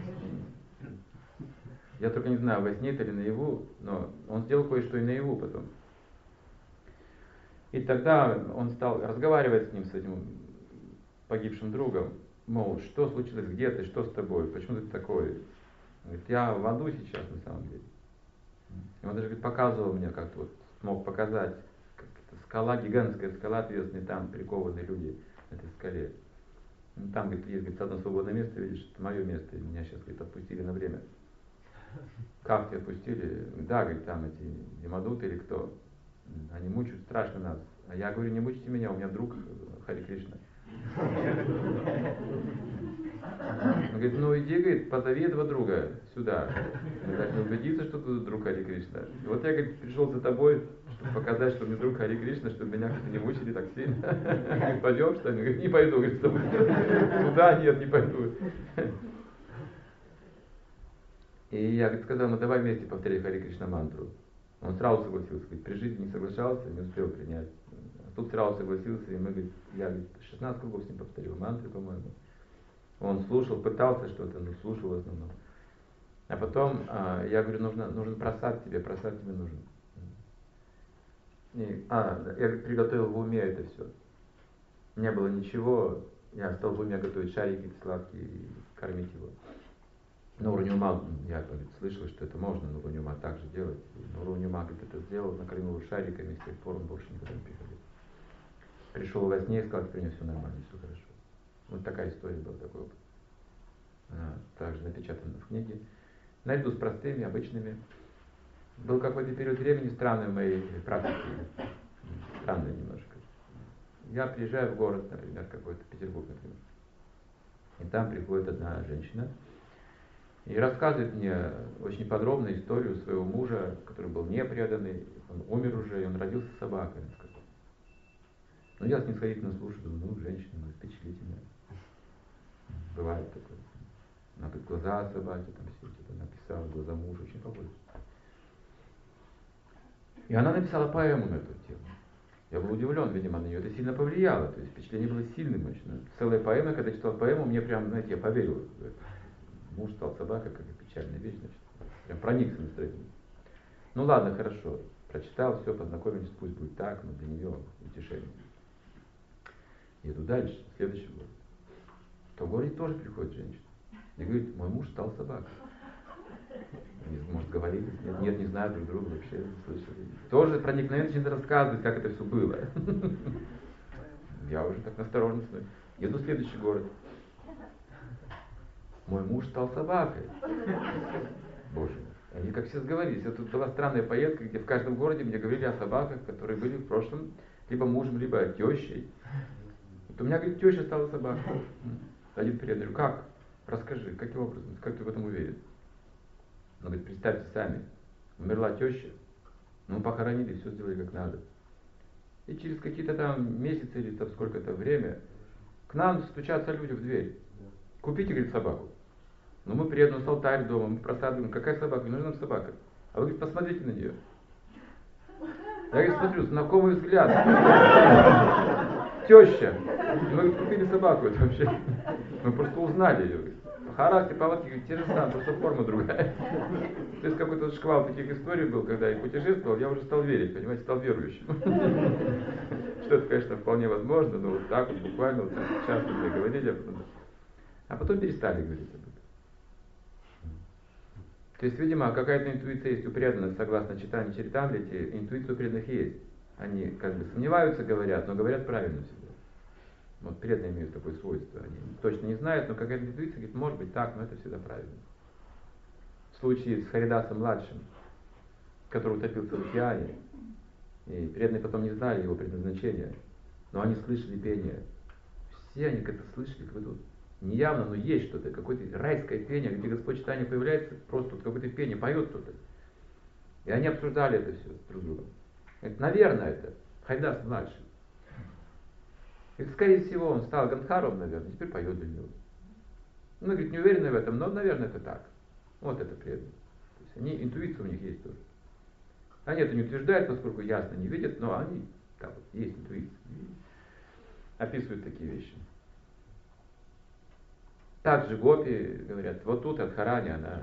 Я только не знаю, во сне это или наяву, но он сделал кое-что и наяву потом. И тогда он стал разговаривать с ним, с этим погибшим другом. Мол, что случилось, где ты, что с тобой, почему ты такой? Он говорит, я в аду сейчас на самом деле. И он даже говорит, показывал мне, как вот смог показать, как скала, гигантская скала ответственная, там прикованы люди на этой скале. Ну, там, говорит, есть, говорит, одно свободное место, видишь, это мое место, и меня сейчас, говорит, отпустили на время. Как тебя отпустили? Да, говорит, там эти Ямадуты или кто, они мучают страшно нас. А я говорю, не мучите меня, у меня друг Хари Кришна. Он говорит, ну иди, говорит, позови этого друга сюда. Мы должны убедиться, что ты друг Хари Кришна. И вот я, говорит, пришел за тобой, чтобы показать, что мне друг Хари Кришна, чтобы меня как-то не мучили так сильно. Пойдем, что ли? Он говорит, не пойду, говорит, с тобой. Туда нет, не пойду. И я, говорит, сказал, ну давай вместе повторяй Хари Кришна мантру. Он сразу согласился, говорит, при жизни не соглашался, не успел принять. А тут сразу согласился, и мы, говорит, я, говорит, 16 кругов с ним повторил мантры, по-моему. Он слушал, пытался что-то, но слушал в основном. А потом я говорю, нужен просад тебе нужен. Я приготовил в уме это все. Не было ничего, я стал в уме готовить шарики сладкие и кормить его. На уровне ума, я говорит, слышал, что это можно на уровне ума так же делать. На уровне ума говорит, это сделал, накормил его шариками, с тех пор он больше никогда не приходил. Пришел во сне и сказал, теперь у него все нормально, все хорошо. Вот такая история была, такой опыт. Она также напечатана в книге. Наряду с простыми, обычными. Был какой-то период времени странный в моей практике. Странный немножко. Я приезжаю в город, например, какой-то, Петербург, например. И там приходит одна женщина и рассказывает мне очень подробно историю своего мужа, который был непреданный, он умер уже, и он родился с собакой. Ну, я снисходительно слушаю, думаю, ну, женщина, впечатлительная. Бывает такое. Она говорит, глаза собаки, там все это написала, глаза мужа, очень похоже. И она написала поэму на эту тему. Я был удивлен, видимо, на нее это сильно повлияло, то есть впечатление было сильным очень. Целая поэма, когда читал поэму, мне прям, знаете, я поверил. Муж стал собакой, как и печальная вещь, значит. Прям проникся настроением. Ну ладно, хорошо. Прочитал, все, познакомились, пусть будет так, но для нее утешение. Еду дальше, следующий год. В том городе тоже приходит женщина. И говорит, мой муж стал собакой. Может, говорили? Нет, не знаю друг друга вообще, слышали. Тоже проникновенно начинает рассказывать, как это все было. Я уже так настороженно стою. Еду в следующий город. Мой муж стал собакой. Боже мой. Они как все сговорились. Это была странная поездка, где в каждом городе мне говорили о собаках, которые были в прошлом либо мужем, либо тещей. Вот у меня, говорит, теща стала собакой. Один преданный, говорю, как? Расскажи, каким образом? Как ты в этом уверен? Он говорит, представьте сами, умерла теща, мы похоронили, все сделали как надо. И через какие-то там месяцы или там сколько-то время к нам стучатся люди в дверь. Купите, говорит, собаку. Ну мы приедем, у нас алтарь дома, мы просадываем, какая собака, не нужна нам собака. А вы, говорит, посмотрите на нее. Я, говорит, смотрю, знакомый взгляд. Теща. Мы, говорит, купили собаку, это вообще. Мы просто узнали ее. По характеру, повадке, те же самые, просто форма другая. То есть какой-то шквал таких историй был, когда я путешествовал, я уже стал верить, понимаете, стал верующим. Что это, конечно, вполне возможно, но вот так вот буквально, вот так часто мне говорили, а потом перестали говорить об этом. То есть, видимо, какая-то интуиция есть у преданных, согласно читанию Чаритамрити, интуиция у преданных есть. Они как бы сомневаются, говорят, но говорят правильно всегда. Вот преданные имеют такое свойство. Они точно не знают, но какая-то интуиция говорит, может быть так, но это всегда правильно. В случае с Харидасом-младшим, который утопился в океане, и преданные потом не знали его предназначения, но они слышали пение. Все они как-то слышали, как будто неявно, но есть что-то, какое-то райское пение, где Господь читание появляется, просто вот какое-то пение, поет кто-то. И они обсуждали это все друг с другом. Говорит, наверное, это Харидас-младший. И, скорее всего, он стал Гандхаром, наверное, теперь поет для него. Ну, говорит, не уверены в этом, но, наверное, это так. Вот это преданно. То есть интуиция у них есть тоже. Они это не утверждают, поскольку ясно не видят, но они Так вот, есть интуиция. И описывают такие вещи. Также гопи говорят, вот тут Радхарани, она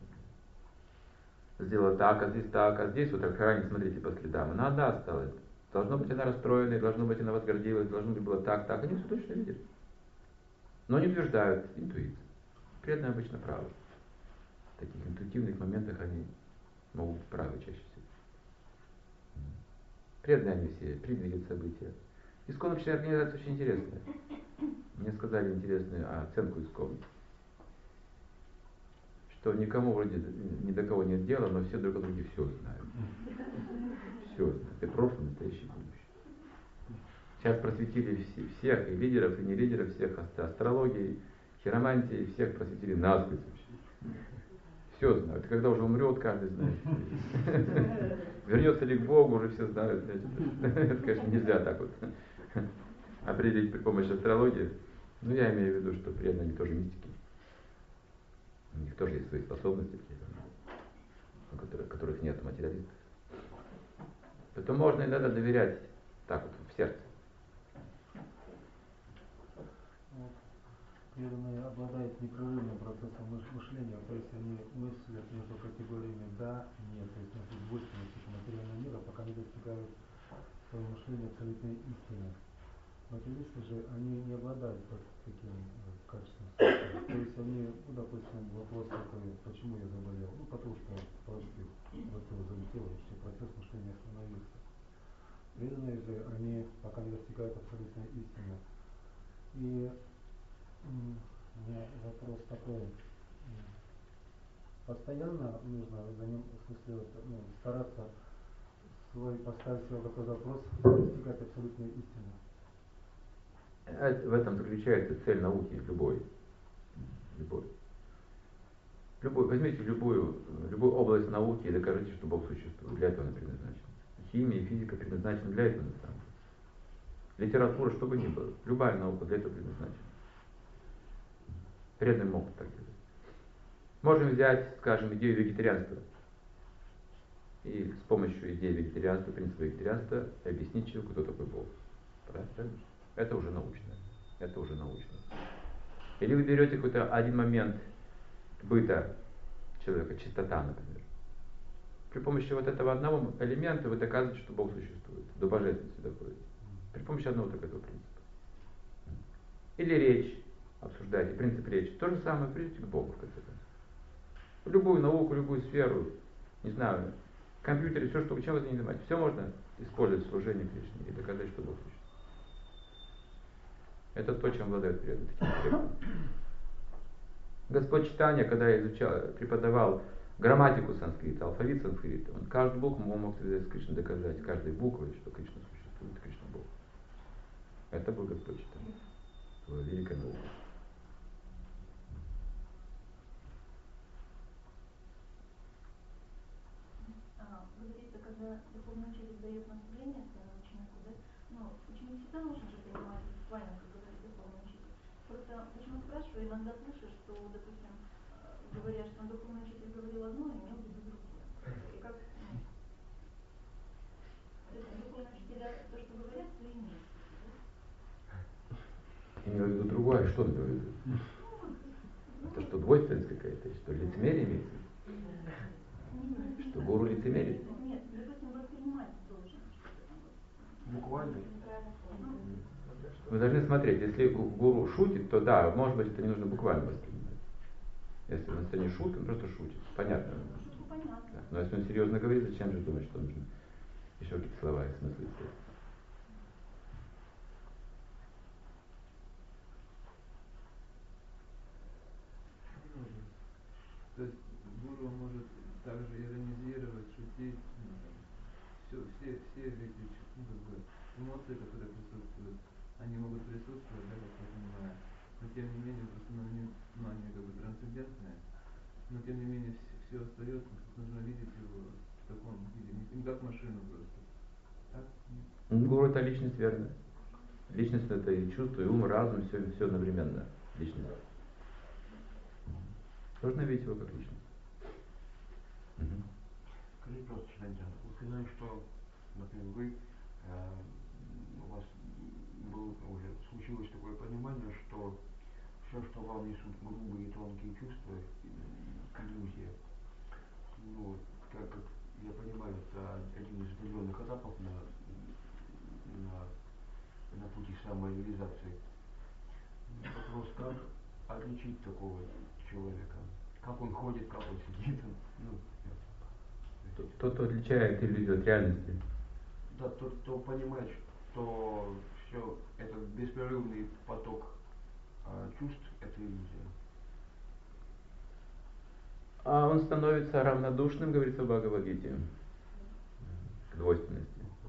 сделала так, а здесь вот Радхарани, смотрите по следам. Она одна осталась. Должно быть она расстроена, должно быть она возгордилась, должно быть было так. Они все точно видят. Но не утверждают интуицию. Преданные обычно правы. В таких интуитивных моментах они могут быть правы чаще всего. Преданные они все, предвидят события. Искон вообще организация очень интересная. Мне сказали интересную оценку Искон. Что никому вроде ни до кого нет дела, но все друг о друге все знают. Все знают. И прошлое, настоящее, будущее. Сейчас просветили всех, и лидеров, и не лидеров, всех астрологии, хиромантии, всех просветили насквозь вообще. Все знают. Когда уже умрет, каждый знает. Вернется ли к Богу, уже все знают. Это, конечно, нельзя так вот определить при помощи астрологии. Но я имею в виду, что преданные они тоже мистики. У них тоже есть свои способности, которых нет у материалистов. Поэтому можно иногда доверять так вот в сердце. Преданные обладают непрерывным процессом мышления, то есть они мыслят между категориями да, нет, то есть между двойственностью материального мира, пока не достигают своего мышления абсолютной истины. Материалисты же, они не обладают таким качеством. То есть они, допустим, вопрос такой, почему я заболел? Потому что простых в это залетело, и все, процесс мышления остановился. Преданные же, они пока не достигают абсолютной истины. И у меня вопрос такой. Постоянно нужно за ним, в смысле, стараться поставить себе такой вопрос, достигать абсолютной истины. В этом заключается цель науки любой. Возьмите любую область науки и докажите, что Бог существует. Для этого она предназначена. Химия и физика предназначены для этого, на самом деле. Литература, что бы ни было. Любая наука для этого предназначена. Преданные могут так делать. Можем взять, скажем, идею вегетарианства. И с помощью идеи вегетарианства, принципа вегетарианства, объяснить человеку, кто такой Бог. Правильно? Это уже научно. Или вы берете какой-то один момент быта человека, чистота, например. При помощи вот этого одного элемента вы доказываете, что Бог существует. До божественности доходите. При помощи одного только этого принципа. Или речь обсуждаете, принцип речи. То же самое, придете к Богу в конце концов. Любую науку, любую сферу, не знаю, компьютер, все, что чем вы не занимаетесь, все можно использовать в служении Кришне и доказать, что Бог существует. Это то, чем обладают преданные, таким интеллектом. Господь Чайтанья, когда преподавал грамматику санскрита, алфавит санскрита, он каждую букву мог связать с Кришной, доказать каждой буквой, что Кришна существует, Кришна Бог. Это был Господь Чайтанья. Это была великая наука. Говорится, когда духовный учитель дает наставление своему ученику, да, ученик всегда должен же понимать буквально, как говорит духовный учитель. Просто почему спрашиваю, иногда слышу, что, допустим, говорят, что духовный учитель говорил одно, и имел в виду другое. И как, духовные учителя то, что говорят, то и имеют в виду, да? Имел в виду другое, что он имел в виду? Это что, двойственность какая-то, что лицемерие имеется в виду? Что гуру лицемерит? Нет, допустим, воспринимать должен что-то там. Буквально. Вы должны смотреть, если гуру шутит, то да, может быть, это не нужно буквально воспринимать. Если он это не шутка, он просто шутит. Понятно. Шутку понятно. Да. Но если он серьезно говорит, зачем же думать, что нужно еще какие-то слова и смыслы искать? То есть гуру может также иронизировать, шутить, все эти эмоции, которые присутствуют, они могут присутствовать, да, как я понимаю, но тем не менее, просто они как бы трансцендентные, но тем не менее все остается, нужно видеть его в таком виде, не как машину просто. Так? Гуру это личность, верно. Личность это и чувство, и ум, и разум, все одновременно. Личность. Нужно видеть его как личность. Скажите, просто, Чайтанья, вот я знаю, что, например, вы у вас уже случилось такое понимание, что все, что вам несут грубые и тонкие чувства, иллюзия. Ну, как я понимаю, это один из определенных этапов на пути самореализации. Вопрос, как отличить такого человека? Как он ходит, как он сидит? Тот, кто отличает иллюзию от реальности. Да, тот, кто понимает, что все этот беспрерывный поток чувств – это иллюзия. А он становится равнодушным, говорится в Бхагавад-гите, к двойственности.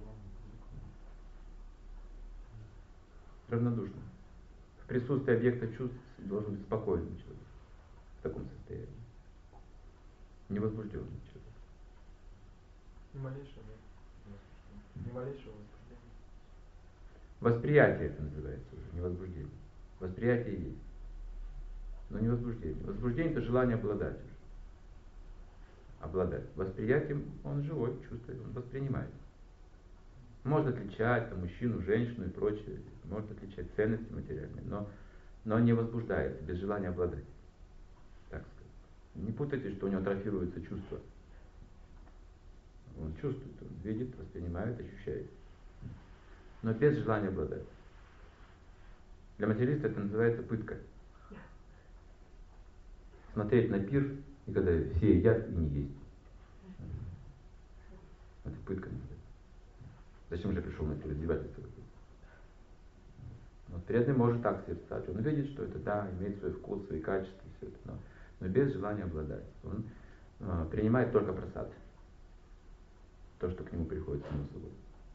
Равнодушным. В присутствии объекта чувств должен быть спокойный человек в таком состоянии. Невозбужденный человек. Ни малейшего, да? Ни малейшего возбуждения. Восприятие это называется уже, не возбуждение. Восприятие есть, но не возбуждение. Возбуждение это желание обладать уже. Обладать. Восприятием он живой, чувствует, он воспринимает. Может отличать там, мужчину, женщину и прочее, может отличать ценности материальные, но не возбуждается, без желания обладать. Так сказать. Не путайте, что у него атрофируется чувство. Он чувствует, он видит, воспринимает, ощущает. Но без желания обладать. Для материалиста это называется пытка. Смотреть на пир, и когда все едят и не есть. Это пытка называется. Зачем же я пришел на пир? Издевательство какое-то. Вот преданный может так созерцать. Он видит, что это да, имеет свой вкус, свои качества, все это, но без желания обладать. Он принимает только просад. То, что к нему приходит само собой.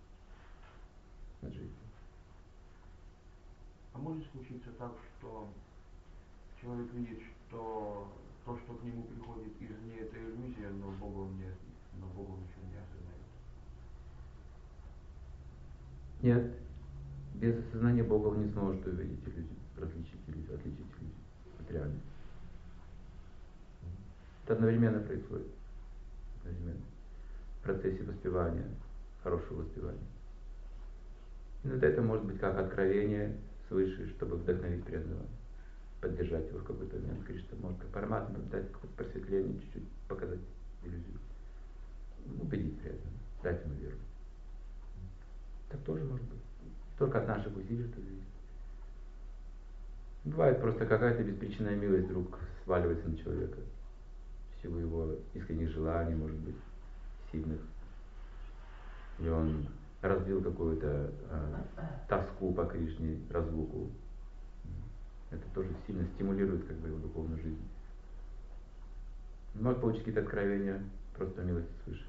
А может случиться так, что человек видит, что то, что к нему приходит извне, это иллюзия, но Бога он еще не осознает? Нет. Без осознания Бога он не сможет увидеть иллюзию, отличить иллюзию от реальности. Это одновременно происходит. Одновременно. В процессе воспевания, хорошего воспевания. И вот это может быть как откровение свыше, чтобы вдохновить преданного, поддержать его в какой-то момент. Кришна может как Параматма дать какое-то просветление, чуть-чуть показать иллюзию. Убедить преданного, дать ему веру. Так тоже может быть. Только от наших усилий это зависит. Бывает просто какая-то беспричинная милость вдруг сваливается на человека. В силу его искренних желаний, может быть, сильных. И он развил какую-то тоску по Кришне, разлуку. Это тоже сильно стимулирует как бы его духовную жизнь. Может получить какие-то откровения, просто милости свыше.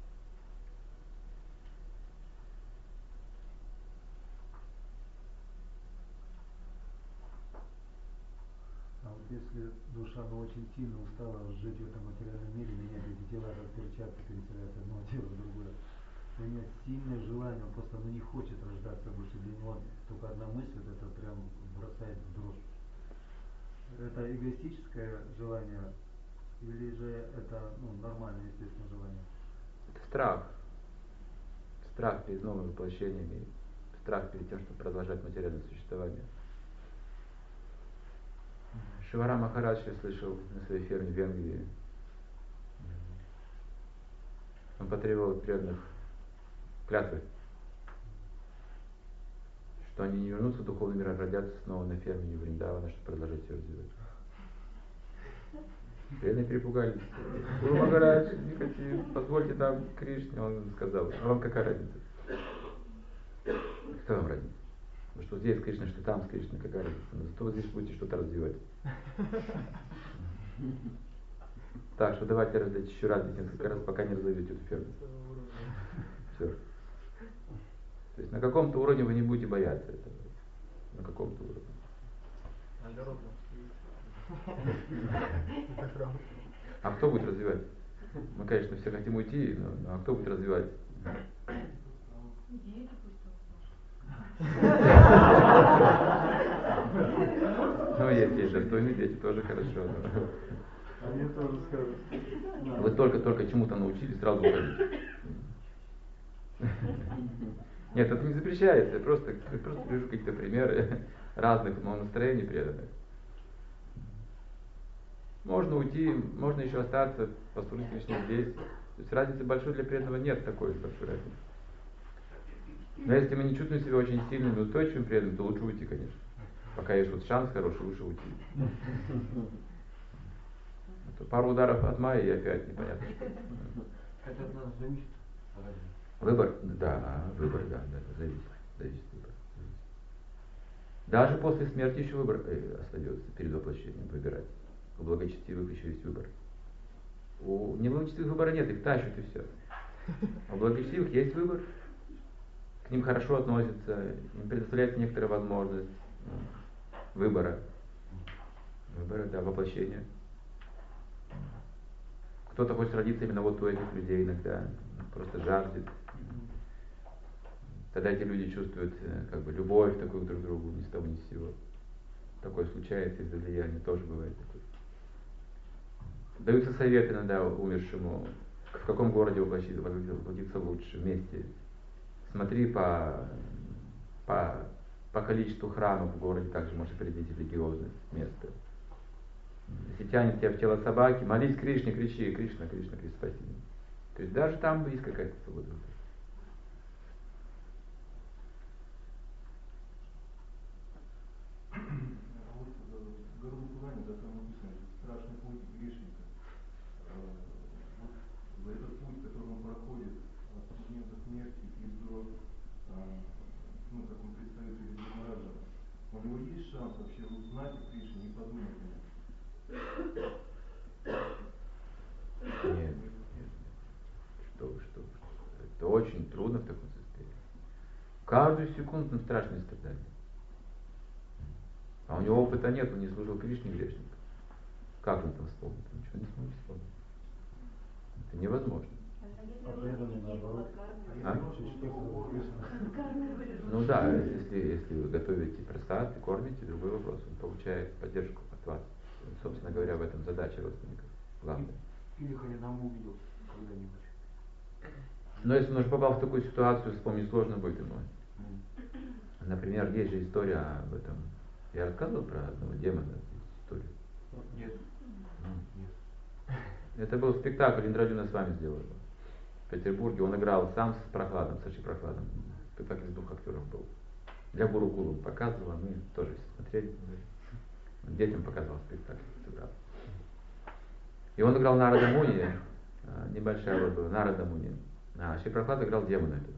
А вот если душа очень сильно устала жить в этом материальном мире, менять эти тела как перчатки, переселять с одного тела в другое, у него сильное желание, он просто не хочет рождаться больше, для него только одна мысль, это прям бросает в дрожь. Это эгоистическое желание или же это нормальное, естественное желание? Это страх. Страх перед новым воплощением и страх перед тем, чтобы продолжать материальное существование. Шивара Махарадж, я слышал на своей ферме в Венгрии. Он потребовал от преданных клятвы, что они не вернутся в духовный мир, а родятся снова на ферме Вриндавана, чтобы продолжать ее развивать. Преданные перепугались. Гуру Махарадж, не хотим, позвольте нам Кришне. Он сказал, а вам какая разница? Какая вам разница? Вы что здесь с Кришной, что там с Кришной, какая разница? Но зато вы здесь будете что-то развивать. Так что давайте раздать еще раз, несколько раз, пока не разовьете эту ферму. Все. То есть на каком-то уровне вы не будете бояться этого. На каком-то уровне. А кто будет развивать? Мы, конечно, все хотим уйти, но кто будет развивать? Дети пусть Ну, есть достойные дети, тоже хорошо. Они тоже скажут. Вы только чему-то научились, сразу уходите. Нет, это не запрещается, я просто привожу какие-то примеры разных настроений преданных. Можно уйти, можно еще остаться, послужить Кришне здесь. То есть разницы большой для преданного нет такой большой разницы. Но если мы не чувствуем себя очень сильными, устойчивыми преданными, то лучше уйти, конечно. Пока есть вот шанс хороший, лучше уйти. А то пару ударов от Майи и опять непонятно что. Это от нас зависит. Выбор, да, зависит выбор. Даже после смерти еще выбор остается перед воплощением выбирать. У благочестивых еще есть выбор. У неблагочестивых выбора нет, их тащат и все. А у благочестивых есть выбор. К ним хорошо относятся, им предоставляется некоторая возможность выбора. Выбора, да, воплощения. Кто-то хочет родиться именно вот у этих людей иногда, просто жаждет. Тогда эти люди чувствуют как бы любовь такую друг к другу, ни с того ни с сего. Такое случается из-за влияния, тоже бывает такое. Даются советы иногда умершему, в каком городе воплотиться лучше, вместе. Смотри по количеству храмов в городе, также можешь определить религиозное место. Если тянет тебя в тело собаки, молись Кришне, кричи, Кришна, Кришна, Кришна, спаси меня. То есть даже там есть какая-то свобода. Страшный путь грешника. Вот этот путь, который он проходит от момента смерти и до, как он предстает перед Махараджем, у него есть шанс вообще узнать о Кришне и подумать о нем? Нет. Что вы. Это очень трудно в таком состоянии. Каждую секунду там страшные страдания. А у него опыта нет, он не служил Кришне грешник. Как он там вспомнит? Он ничего не сможет вспомнить. Это невозможно. Ну да, если вы готовите просад и кормите, другой вопрос. Он получает поддержку от вас. Собственно говоря, в этом задача родственников. Главное. Или Харинаму увидел когда-нибудь. Но если он уже попал в такую ситуацию, вспомнить сложно будет ему. Например, есть же история об этом. Я рассказывал про одного демона, историю? Нет. Это был спектакль, Индрарджуна с вами сделал его. В Петербурге он играл сам с Прохладом, с Шри Прохладом. Спектакль из 2 актеров был. Для Гурукулу показывал, а мы тоже смотрели. Детям показывал спектакль, сыграл. И он играл Нарада Муни, небольшая роль была, Нарада Муни. А Шри Прохлад играл демона этого.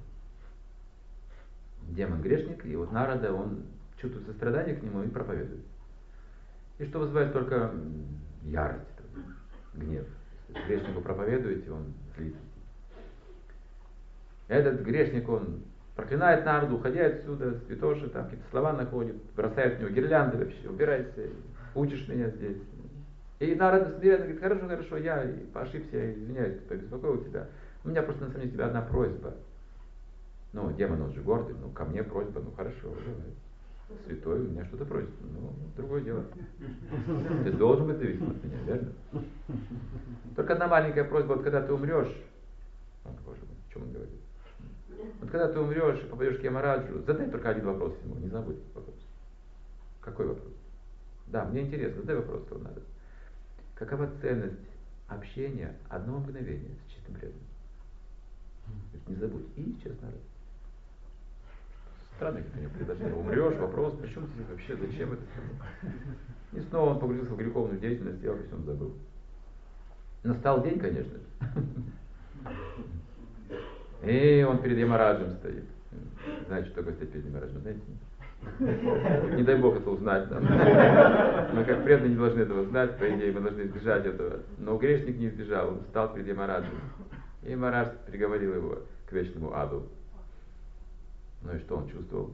Демон грешник, и вот Нарада, он чувствует сострадание к нему и проповедует. И что вызывает только ярость, гнев. Если грешнику проповедуете, он злится. Этот грешник, он проклинает Нараду, уходи отсюда, святоши, там какие-то слова находит, бросает в него гирлянды вообще, убирайся, учишь меня здесь. И Нарада смиренно говорит, хорошо, я ошибся, я извиняюсь, побеспокоил тебя. У меня просто на самом деле тебе одна просьба. Ну, демон, он же гордый, ко мне просьба, хорошо, давай. Святой, у меня что-то просит, другое дело. Ты должен быть зависим от меня, верно? Только одна маленькая просьба, вот когда ты умрешь, боже мой, о чем он говорит? Вот когда ты умрешь и попадешь к Ямараджу, задай только один вопрос ему, не забудь вопрос. Какой вопрос? Да, мне интересно, задай вопрос, кого надо. Какова ценность общения одного мгновения с чистым преданным? Не забудь. И честно. Странное предложение. Умрешь, вопрос, почему ты вообще, зачем это? И снова он погрузился в греховную деятельность, и обо всем забыл. Настал день, конечно же. И он перед Ямараджем стоит. Знаете, что такое стоять перед Ямараджем, знаете? Не дай Бог это узнать. Мы как преданные не должны этого знать, по идее, мы должны избежать этого. Но грешник не избежал, он встал перед Ямараджем. И Ямарадж приговорил его к вечному аду. Ну и что он чувствовал?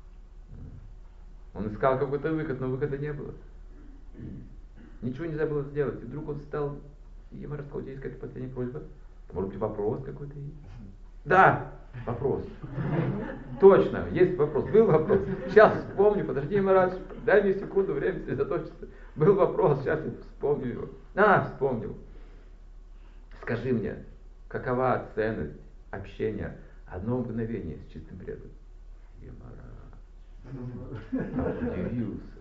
Он искал какой-то выход, но выхода не было. Ничего нельзя было сделать. И вдруг он встал, и Ямарадж сказал, у тебя есть какая-то последняя просьба? Может быть, вопрос какой-то есть? Да, вопрос. Точно, есть вопрос. Был вопрос. Сейчас вспомню, подожди, Ямарадж, дай мне секунду, время сосредоточиться. Был вопрос, сейчас я вспомню его. Вспомнил. Скажи мне, какова ценность общения Одно мгновение с чистым преданным. Ямарадж удивился.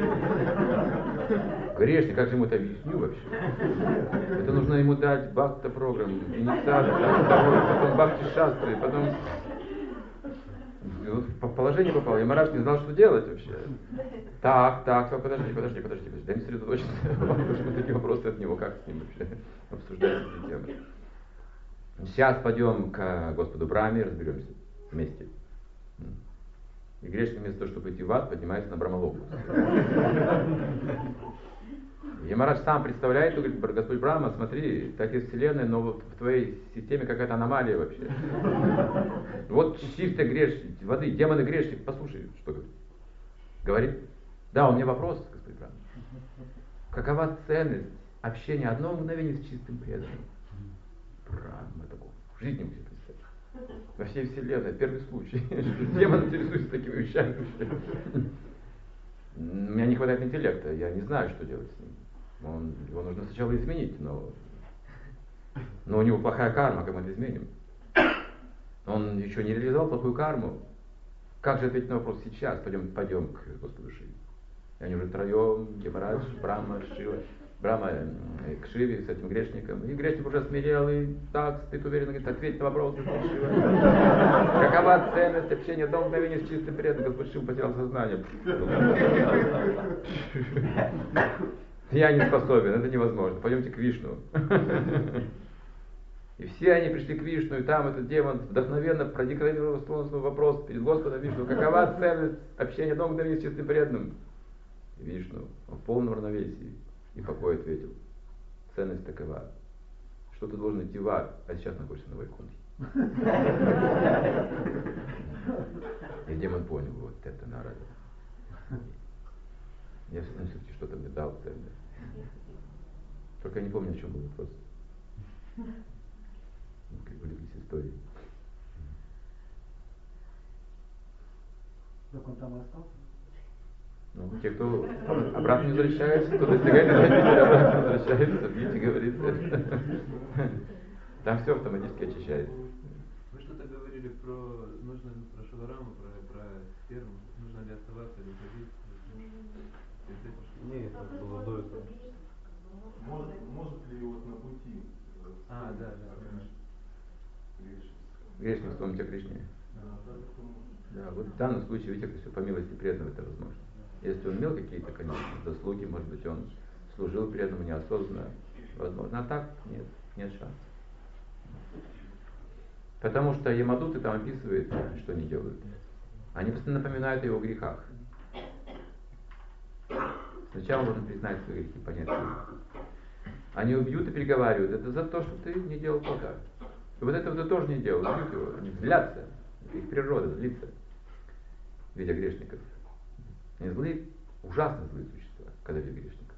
Грешник, как же ему это объясню вообще? Это нужно ему дать бхакта программу, инициацию, потом бхакти шастры, потом в положение попал. Ямарадж не знал, что делать вообще. Так, подожди. Дай мне сосредоточиться. Вот такие вопросы от него, как с ним вообще обсуждать эти темы. Сейчас пойдем к Господу Брахме и разберемся вместе. И грешник вместо того, чтобы идти в ад, поднимается на Брахмалоку. Ямарадж сам представляет, говорит: Господь Брахма, смотри, так и вселенная, но вот в твоей системе какая-то аномалия вообще. Вот чистый грешник, воды, демоны грешник, послушай, что говорит. Говорит: да, у меня вопрос, Господь Брахма. Какова ценность общения одного мгновения с чистым преданным? Брахма такого в жизни не будет представить. Во всей вселенной первый случай. Демон интересуется такими вещами. У меня не хватает интеллекта, я не знаю, что делать с ним. Его нужно сначала изменить, но у него плохая карма, как мы это изменим? Он еще не реализовал плохую карму. Как же ответить на вопрос сейчас? Пойдем к Господу Шиве. И они уже втроем, Ямарадж, Брахма, Шива. Брахма к Шиве с этим грешником. И грешник уже смирел, и так стоит уверенно, говорит: ответь на вопрос, Господь Шива. Какова ценность общения до мгновения с чистым преданным? Господь Шива потерял сознание. Я не способен, это невозможно. Пойдемте к Вишну. И все они пришли к Вишну, и там этот демон вдохновенно продекламировал свой вопрос перед Господом Вишну: какова ценность общения до мгновения с чистым преданным? И Вишну в полном равновесии и покое ответил: ценность такова, что ты должен идти в ад, а сейчас находишься на Вайкунтхе. И демон понял: вот это Нарада. Я все-таки что-то мне дал ценное. Только я не помню, о чем был вопрос. Как вылились истории. Так он там и остался? Ну, те, кто обратно не возвращается, кто достигает родителей, обратно возвращается, видите, говорит. Там все автоматически очищается. Вы что-то говорили про Шивараму, про сперму. Нужно ли оставаться или уходить? Нет, это было до этого. Может ли вот на пути Грешник вспомнить о Кришне. Да, вот в данном случае, видите, это все по милости преданного это возможно. Если он имел какие-то, конечно, заслуги, может быть, он служил преданному неосознанно, возможно. А так нет шансов. Потому что Ямадуты там описывают, что они делают. Они постоянно напоминают о его грехах. Сначала нужно признать свои грехи, понять, что они убьют и приговаривают: это за то, что ты не делал то-то. И вот этого ты тоже не делал, убьют его, они злятся. Это их природа, злится, видя грешников. Они злые, ужасно злые существа, когда видят грешников.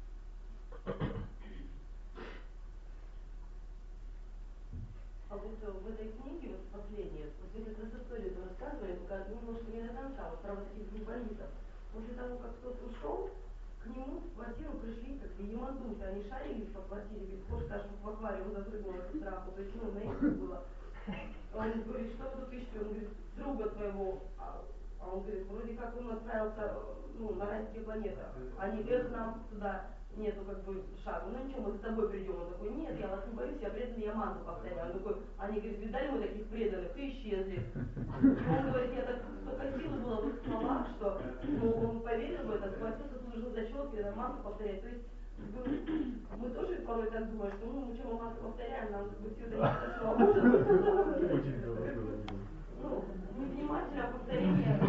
А вот в этой книге, вот последней, вот вы как раз историю рассказывали, только немножко не до конца, вот про вот этих двух бандитов. После того, как тот ушел, к нему в квартиру пришли как бы ямадуты, они шарились по квартире, говорит: кошка аж в аквариум запрыгнула со страху, то есть, наивно было. Он говорит: что вы тут ищете? Он говорит: друга твоего. А он говорит: вроде как он отправился на райские планеты. Они: нам туда нету как бы шага. Ну ничего, мы за тобой придем. Он такой: нет, я вас не боюсь, я преданный, я манту повторяю. Он такой: они, говорит, видали мы таких преданных и исчезли. И он говорит: я так столько силы было в их словах, что он поверил в это, схватился тут же за щеки, манту повторять. То есть мы тоже порой так думаем, что мы чем мы манту повторяем, нам как бы все это не хорошо. Невнимательное повторение.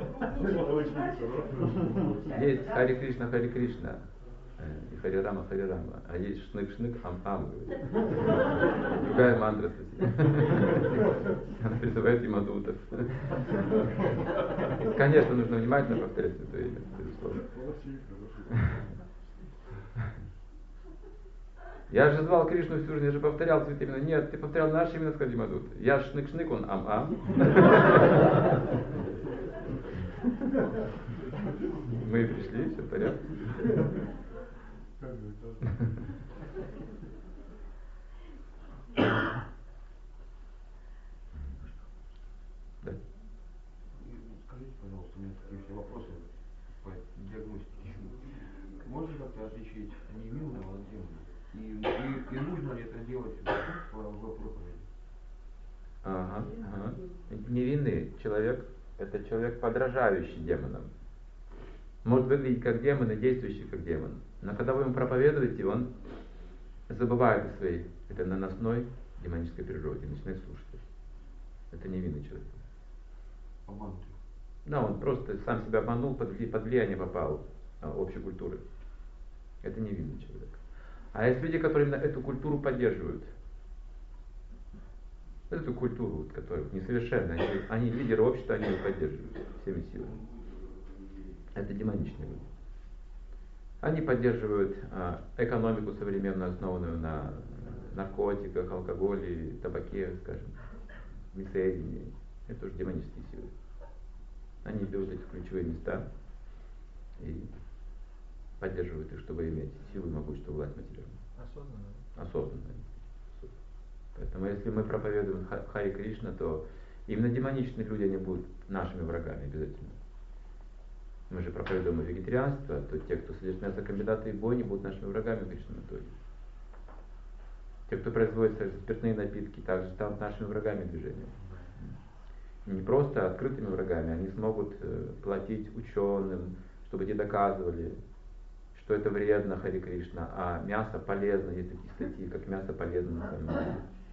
Есть Хари Кришна, и Хари Рама, а есть шнык-шнык, ам-ам. Другая мантра, кстати. Она призывает ямадутов. Конечно, нужно внимательно повторять святое имя, безусловно. Я же звал Кришну всю жизнь, я же повторял святое имя. Нет, ты повторял наше имя, сказал ямадут. Я шнык-шнык, он ам-ам. Мы пришли, все в порядке. у меня такие все вопросы по диагностике. Можно как-то отличить невинного от демона? И нужно ли это делать в проповеди? Ага, ага. Невинный человек — это человек, подражающий демонам. Может выглядеть как демон и действующий как демон. Но когда вы ему проповедуете, он забывает о своей этой наносной демонической природе, начинает слушать. Это невинный человек. Обманутый. Да, он просто сам себя обманул, под влияние попал общей культуры. Это невинный человек. А есть люди, которые именно эту культуру поддерживают. Эту культуру, которая несовершенная, они лидеры общества, они ее поддерживают всеми силами. Это демоничные люди. Они поддерживают экономику современную, основанную на наркотиках, алкоголе, табаке, скажем, мясоедении. Это тоже демонические силы. Они берут эти ключевые места и поддерживают их, чтобы иметь силу и могущество, власть материальную. Осознанно? Осознанно. Поэтому если мы проповедуем Хари Кришна, то именно демоничные люди, они будут нашими врагами обязательно. Мы же проповедуем вегетарианство, то те, кто содержит мясокомбинаты и бойни, будут нашими врагами в конечном итоге. Те, кто производит спиртные напитки, также станут нашими врагами движения. Не просто открытыми врагами, они смогут платить ученым, чтобы те доказывали, что это вредно, Хари Кришна, а мясо полезно. Есть такие статьи, как мясо полезно на самом деле.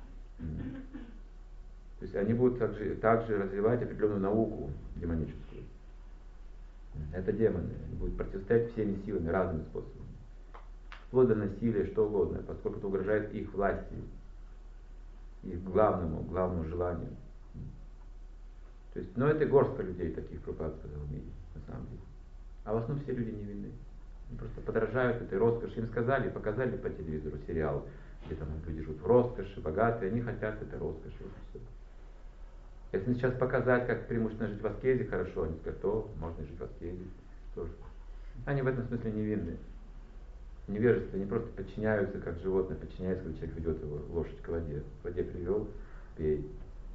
То есть они будут также развивать определенную науку демоническую. Это демоны. Они будут противостоять всеми силами, разными способами. Вплоть до насилия, что угодно, поскольку это угрожает их власти, их главному желанию. То есть, это горстка людей таких, Прабхупада сказал в мире, на самом деле. А в основном все люди невинны. Они просто подражают этой роскоши. Им сказали, показали по телевизору сериал, где там люди живут в роскоши, богатые, они хотят этой роскоши. Вот и все. Если сейчас показать, как преимущественно жить в аскезе хорошо, они скажут, можно жить в аскезе тоже. Они в этом смысле невинны. Невежество, они просто подчиняются, как животное подчиняется, когда человек ведет его лошадь к воде. К воде привел, пей.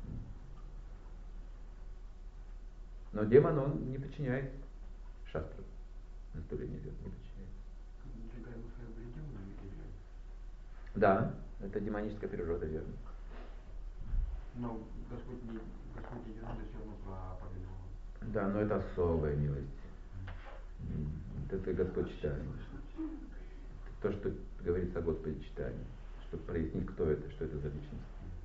Но демон, он не подчиняется шастру. Наставление идет, не подчиняется. Да, это демоническая природа, верно. Но Господь не надо все равно проповедовал. Да, но это особая милость. Это Господь читает. То, что говорится о Господе читании, чтобы прояснить, кто это, что это за личность.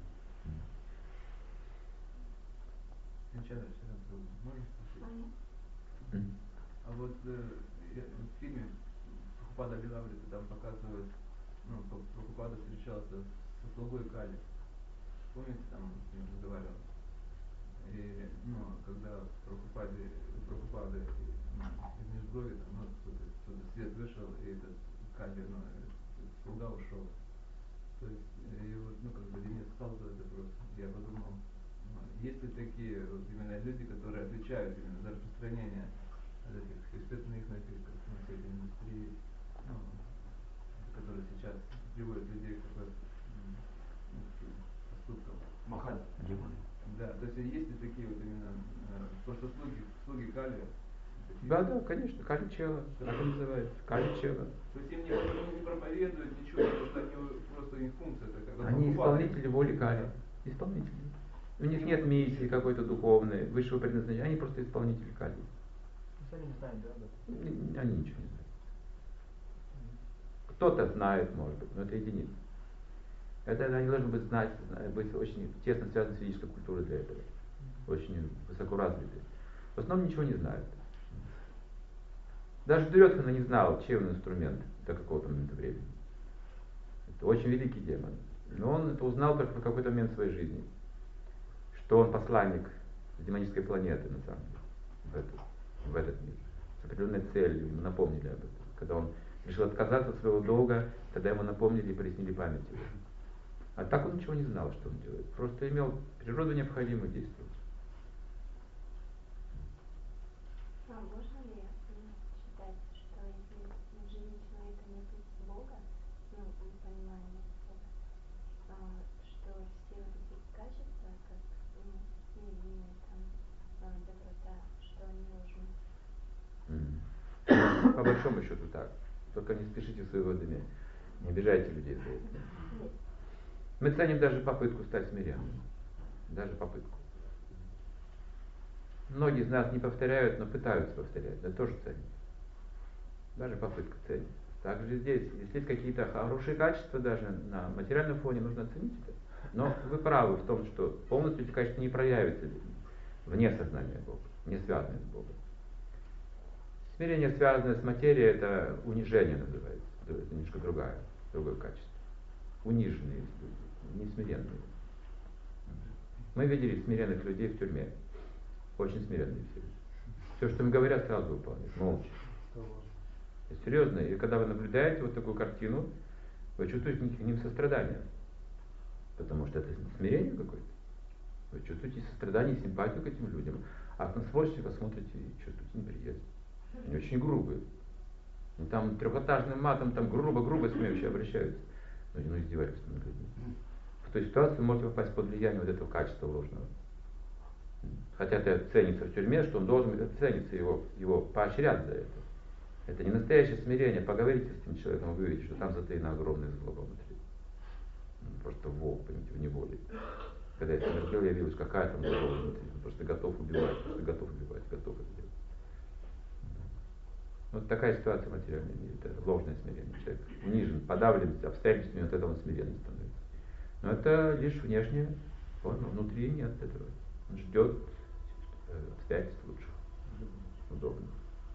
Можно спросить? А вот в фильме Прабхупада Лилаврита там показывают, Прабхупада встречался со слугой Кали. Помните, там с ним разговаривал? И, когда Прабхупада из Нижброви, там, кто-то свет вышел, и этот Кали, слуга ушел. То есть, и вот, Денис стал задать вопрос, я подумал, есть ли такие именно люди, которые отвечают именно за распространение этих спиртных напитков, всей этой индустрии, которые сейчас приводят людей к такой поступкам. Махать демоны. Да, то есть есть ли такие вот именно просто слуги Кали? Да, конечно, Кали Чела, так и называется, Кали Чела. То есть им не проповедуют ничего, просто у них функция такая. Они исполнители воли Кали, исполнители. У них нет миссии какой-то духовной, высшего предназначения, они просто исполнители Кали. Сами не знают, да, об этом? Они ничего не знают. Кто-то знает, может быть, но это единицы. Это они должны быть очень тесно связаны с физической культурой для этого. Очень высоко развиты. В основном ничего не знают. Даже Дурьодхана не знал, чей он инструмент до какого-то момента времени. Это очень великий демон. Но он это узнал только в какой-то момент своей жизни. Что он посланник демонической планеты, на самом деле, в этот мир. С определенной целью, ему напомнили об этом. Когда он решил отказаться от своего долга, тогда ему напомнили и прояснили память его. А так он ничего не знал, что он делает. Просто имел природу необходимую действовать. А можно ли считать, что если в жизни человека нет Бога, мы понимаем это, что все вот эти качества, как невинность, доброта, что они уже по большому счету так. Только не спешите с выводами, не обижайте людей за это. Мы ценим даже попытку стать смиренным. Даже попытку. Многие из нас не повторяют, но пытаются повторять. Это тоже ценим. Даже попытка ценим. Также здесь, если есть какие-то хорошие качества, даже на материальном фоне, нужно оценить это. Но вы правы в том, что полностью эти качества не проявятся вне сознания Бога, не связанные с Богом. Смирение, связанное с материей, это унижение называется. Это немножко другое качество. Униженные люди, не смиренные. Мы видели смиренных людей в тюрьме. Очень смиренные все. Все, что им говорят, сразу выполняют, молча. Серьезно. И когда вы наблюдаете вот такую картину, вы чувствуете к ним сострадание. Потому что это смирение какое-то. Вы чувствуете сострадание и симпатию к этим людям. А на сводчика смотрите и чувствуете неприязнь. Они очень грубые. И там трехэтажным матом там грубо с ними вообще обращаются. Ну, издевательство над людьми. В той ситуации вы можете попасть под влияние вот этого качества ложного. Хотя это ценится в тюрьме, что он должен, это ценится, его поощрят за это. Это не настоящее смирение. Поговорите с этим человеком, вы увидите, что там затаена огромная злоба внутри. Просто волк, понимаете, в неволе. Когда я смотрел, я видел, какая там злоба внутри. Он просто готов убивать, готов это делать. Вот такая ситуация в материальном мире. Это ложное смирение. Человек унижен, подавлен обстоятельствами, от этого он смиренным становится. Но это лишь внешняя форма, внутри нет этого. Он ждет обстоятельств лучших, удобных.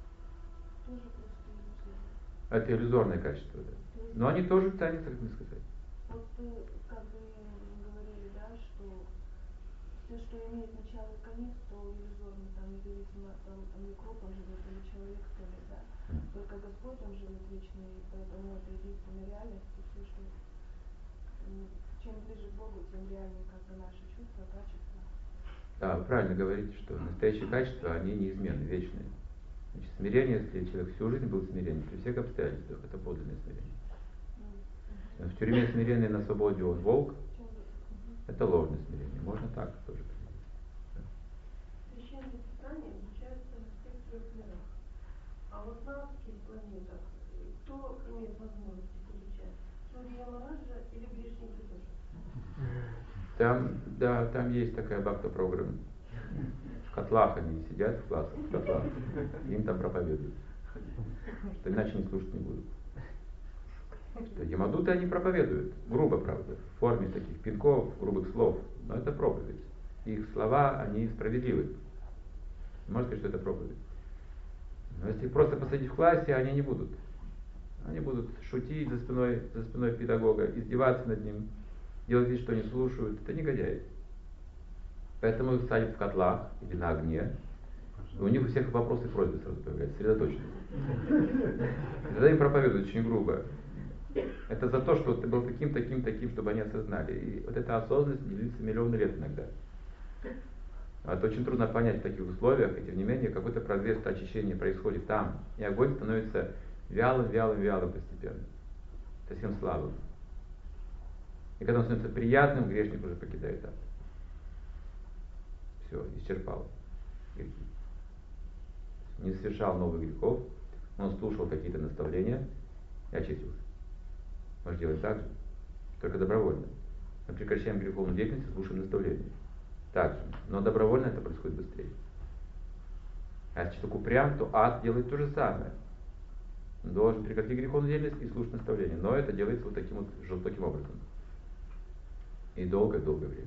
Это иллюзорное качество, да. Но они тоже ценятся, как мне сказать. Вот как вы говорили, да, что все, что имеет начало и конец, то иллюзорно, там, независимо от того, там, микроб он живет или человек, то ли, да. Только Господь, он живет вечно, и поэтому это единственная реальность, и все, что чем ближе к Богу, тем реальнее как бы наши чувства, качества. Да, вы правильно говорите, что настоящие качества, они неизменны, вечные. Значит, смирение, если человек всю жизнь был смиренным, при всех обстоятельствах, это подлинное смирение. В тюрьме смиренный, на свободе он волк, это ложное смирение. Можно так тоже говорить. В Священном Писании обучаются на всех трех мирах. А вот на адских планетах кто имеет возможность их изучать? Судья Махараджа или грешники тоже? Там есть такая бхакта-программа. В котлах они сидят, в классах, в котлах. Им там проповедуют. Что иначе не слушать не будут. Что ямадуты они проповедуют. Грубо, правда. В форме таких пинков, грубых слов. Но это проповедь. Их слова, они справедливы. Можно сказать, что это проповедь. Но если их просто посадить в классе, они не будут. Они будут шутить за спиной педагога, издеваться над ним, делать вид, что не слушают. Это негодяи. Поэтому их садят в котлах или на огне. И у них у всех вопросы и просьбы сразу появляются, сосредоточенность. И тогда им проповедуют очень грубо. Это за то, что ты был таким, чтобы они осознали. И вот эта осознанность длится миллионы лет иногда. Это очень трудно понять в таких условиях, и тем не менее какой-то прогресс, очищение происходит там. И огонь становится вялым постепенно. Совсем слабым. И когда он становится приятным, грешник уже покидает ад. Все, исчерпал грехи. Не совершал новых грехов, он слушал какие-то наставления и очистился. Мы же делаем так же, только добровольно. Мы прекращаем греховную деятельность и слушаем наставления. Так же. Но добровольно это происходит быстрее. А если человек упрям, то ад делает то же самое. Он должен прекратить греховную деятельность и слушать наставления. Но это делается вот таким жестоким образом. И долгое-долгое время.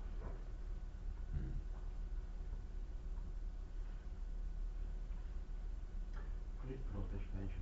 Скажите, пожалуйста,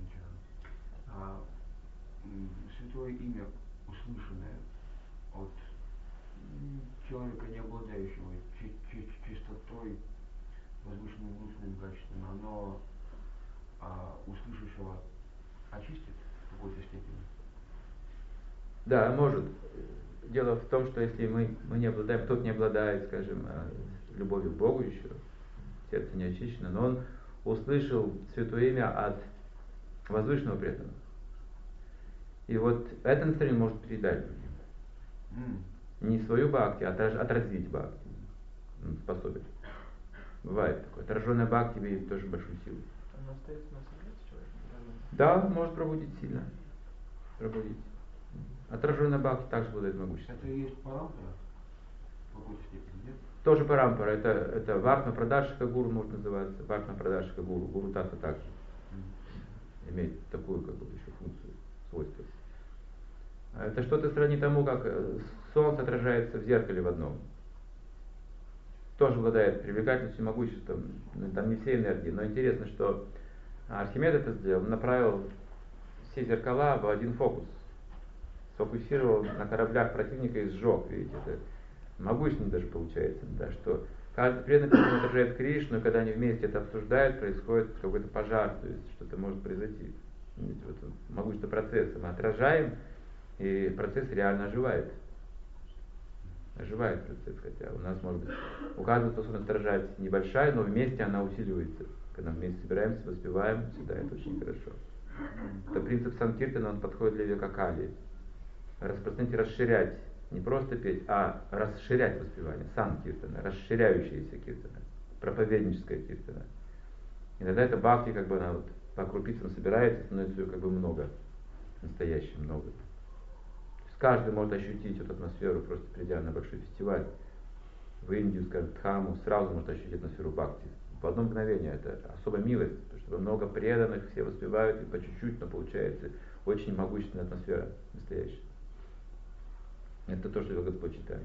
святое имя, услышанное от человека, не обладающего чистотой, возвышенным мысленным качеством, оно услышавшего очистит в какой-то степени? Да, может. Дело в том, что если мы не обладаем, кто-то не обладает, скажем, любовью к Богу еще, сердце не очищено, но он услышал святое имя от возвышенного преданного. И вот это настроение может передать людям. Не свою бхакти, а отразить бхакти. Он способен. Бывает такое. Отраженная бхакти имеет тоже большую силу. Она остается на совете человека? Да, может пробудить сильно. Пробудить. Отраженная бхакти также обладает могуществом. Это и есть парампара? В какой-то степени, нет? Тоже парампара. Это варна прадашика гуру может называться. Варна прадашика гуру. Гуру тата также имеет такую как бы еще функцию, свойство. Это что-то сродни тому, как солнце отражается в зеркале в одном. Тоже обладает привлекательностью, могуществом. Там не все энергии. Но интересно, что Архимед это сделал. Он направил все зеркала в один фокус. Сфокусировал на кораблях противника и сжег. Видите, это могущественно даже получается. Да, что каждый преданный отражает Кришну, и когда они вместе это обсуждают, происходит какой-то пожар, то есть что-то может произойти. Видите, вот могущество процесса. Мы отражаем, и процесс реально оживает. Оживает процесс, хотя у нас, может быть, у каждого способность отражать небольшая, но вместе она усиливается. Когда мы вместе собираемся, воспеваем, всегда это очень хорошо. Это принцип санкиртана, он подходит для века Кали. Распространить, расширять. Не просто петь, а расширять воспевание. Санкиртана, расширяющаяся киртана, проповедническая киртана. И тогда это бхакти, как бы она вот по крупицам собирается, становится ее как бы много. Настоящее много. Каждый может ощутить эту атмосферу, просто придя на большой фестиваль в Индию, скажем, Дхаму, сразу может ощутить атмосферу бхакти. В одно мгновение это особая милость, потому что много преданных, все воспевают, и по чуть-чуть, но получается очень могущественная атмосфера настоящая. Это то, что Господь читает.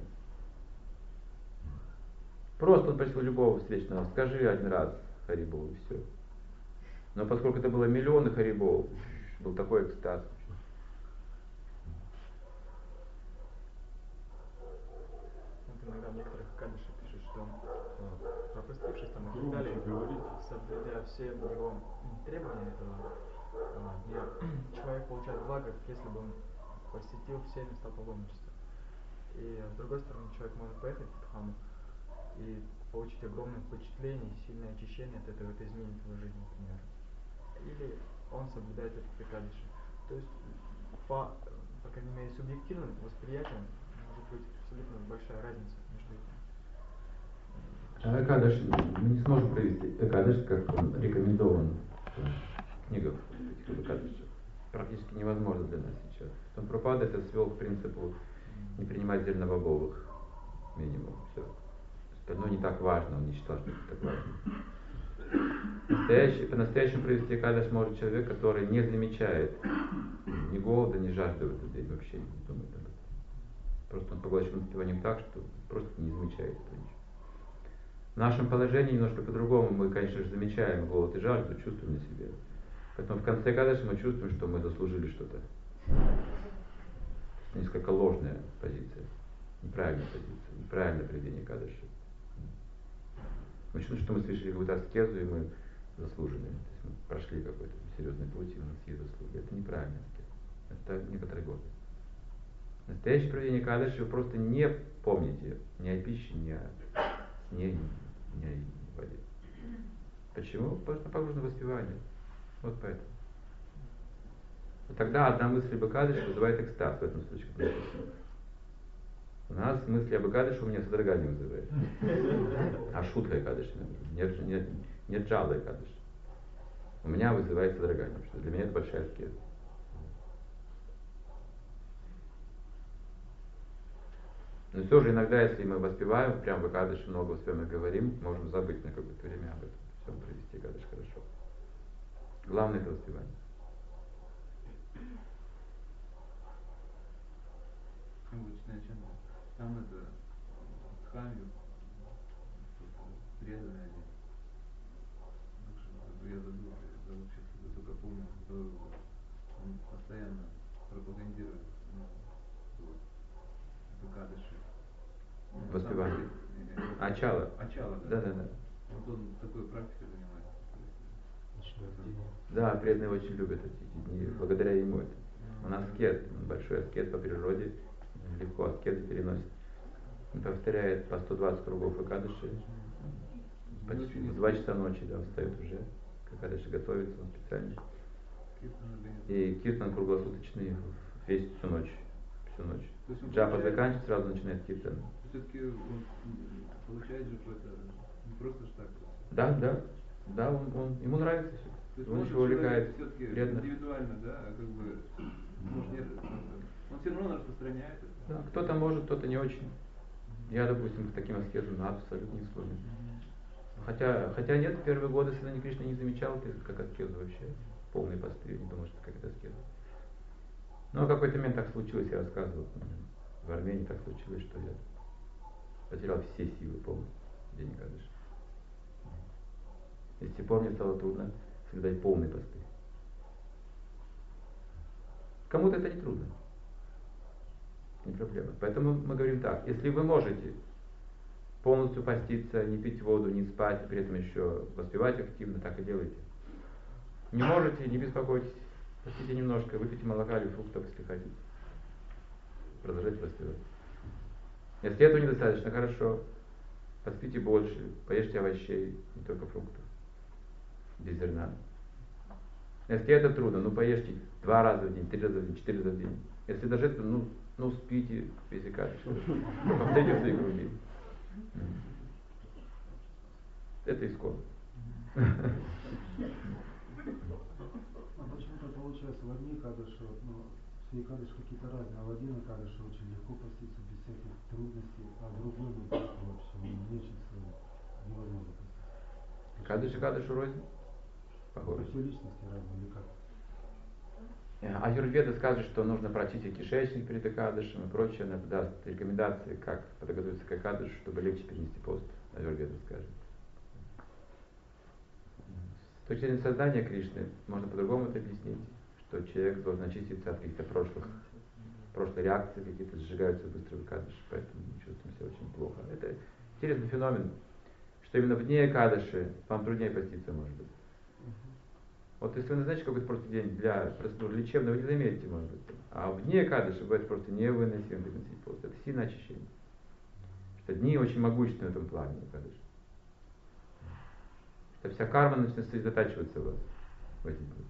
Просто он просил любого встречного, скажи один раз Харибол, и все. Но поскольку это было миллионы Харибол, был такой экстаз. Иногда в некоторых кадышах пишут, что пропустившись там и так далее, соблюдая все его требования этого, человек получает благо, если бы он посетил все места паломничества. И с другой стороны, человек может поехать в Дхаму и получить огромное впечатление, сильное очищение от этого, это изменит его жизнь, например. Или он соблюдает этот экадыши. То есть, по крайней мере, субъективным восприятием может быть абсолютно большая разница между этим. Экадаши, мы не сможем провести экадаши, как он рекомендован в книгах этих экадаши. Практически невозможно для нас сейчас. Потом Прабхупада это свел к принципу не принимать зеленобобовых минимум. Все. Остальное не так важно, он не считал, что это так важно. По-настоящему провести экадаш может человек, который не замечает ни голода, ни жажды в этот день, вообще не думает об этом. Просто он поглощен воспеванием так, что просто не замечает этого ничего. В нашем положении немножко по-другому. Мы, конечно же, замечаем голод и жажду, чувствуем на себе. Поэтому в конце экадаши мы чувствуем, что мы заслужили что-то. Несколько ложная позиция, неправильная позиция, неправильное поведение экадаши. Мы чувствуем, что мы совершили какую-то аскезу, и мы заслуженные. То есть мы прошли какой-то серьезный путь, и у нас есть заслуги. Это неправильная аскеза. Это некоторые годы. Настоящее проведение экадаши вы просто не помните ни о пище, ни о сне, ни о воде. Почему? Потому что погружено в воспевание. Вот поэтому. И тогда одна мысль об экадаши вызывает экстаз в этом случае. У нас мысли об экадаши у меня содрогание вызывает. А шутка экадаши, нет джала экадаши. У меня вызывает содрогание, потому что для меня это большая аскеза. Но все же иногда, если мы воспеваем, прям в экадаши много воспеваем и говорим, можем забыть на какое-то время об этом. Все, провести экадаши хорошо. Главное это воспевание. Там это в Дхаме преданные они. Я забыл сейчас, только помню, что он постоянно пропагандирует экадаши. Воспевание. Ачала. Ачала, да. Да. Вот он такой практикой занимается. Да, преданные очень любят эти дни, благодаря ему это. Он аскет, большой аскет по природе, легко аскеты переносит. Он повторяет по 120 кругов экадаши. Почти в 2 часа ночи, да, встает уже. К экадаши готовится он специально. И киртан круглосуточный всю ночь. Джапа заканчивает, сразу начинает киртан. Все-таки он получает же какой-то, не просто так. Да, ему нравится все. То есть Он может еще увлекает человек все-таки преданных. индивидуально, да, как бы, может, нет, он все равно распространяет это. Да, кто-то может, кто-то не очень. Я, допустим, к таким аскезам абсолютно не склонен. Хотя нет, в первые годы Сознание Кришны не замечал это как аскезу вообще. Полные посты, я не думал, что это какая-то аскеза. Но в какой-то момент так случилось, я рассказывал, в Армении так случилось, что я потерял все силы полностью в день Экадаши. И с тех пор мне стало трудно соблюдать полные посты. Кому-то это не трудно. Не проблема. Поэтому мы говорим так, если вы можете полностью поститься, не пить воду, не спать, и при этом еще воспевать активно, так и делайте. Не можете, не беспокойтесь, постите немножко, выпейте молока или фруктов, если хотите. Продолжайте воспевать. Если этого недостаточно, хорошо, поспите больше, поешьте овощей, не только фруктов, без зерна. Если это трудно, ну поешьте 2 раза в день, 3 раза в день, 4 раза в день. Если даже это, ну спите весь Экадаши. Повторите свои круги. Это искон. Почему-то получается в одни Экадаши, все Экадаши какие-то разные, а в один Экадаши очень легко поститься без всяких трудностей, а в другой просто вообще нечем сказать, невозможно поститься. Экадаши рознь? Похоже. Все личности разные или как? Аюрведа скажет, что нужно прочистить кишечник перед Экадашем и прочее. Она даст рекомендации, как подготовиться к Экадашу, чтобы легче перенести пост. Аюрведа скажет. С точки зрения сознания Кришны можно по-другому это объяснить, что человек должен очиститься от каких-то прошлой реакции, какие-то сжигаются быстро в Экадаши, поэтому мы чувствуем себя очень плохо. Это интересный феномен, что именно в дне Экадаши вам труднее поститься, может быть. Вот если вы назначите какой-то просто день для процедуры лечебной, вы не заметите, может быть. А в дне Экадаши бывает просто невыносимо переносить пост. Это сильное очищение. Что дни очень могущественны в этом плане Экадаши. Что вся карма начинает сосредотачиваться у вас в эти дни.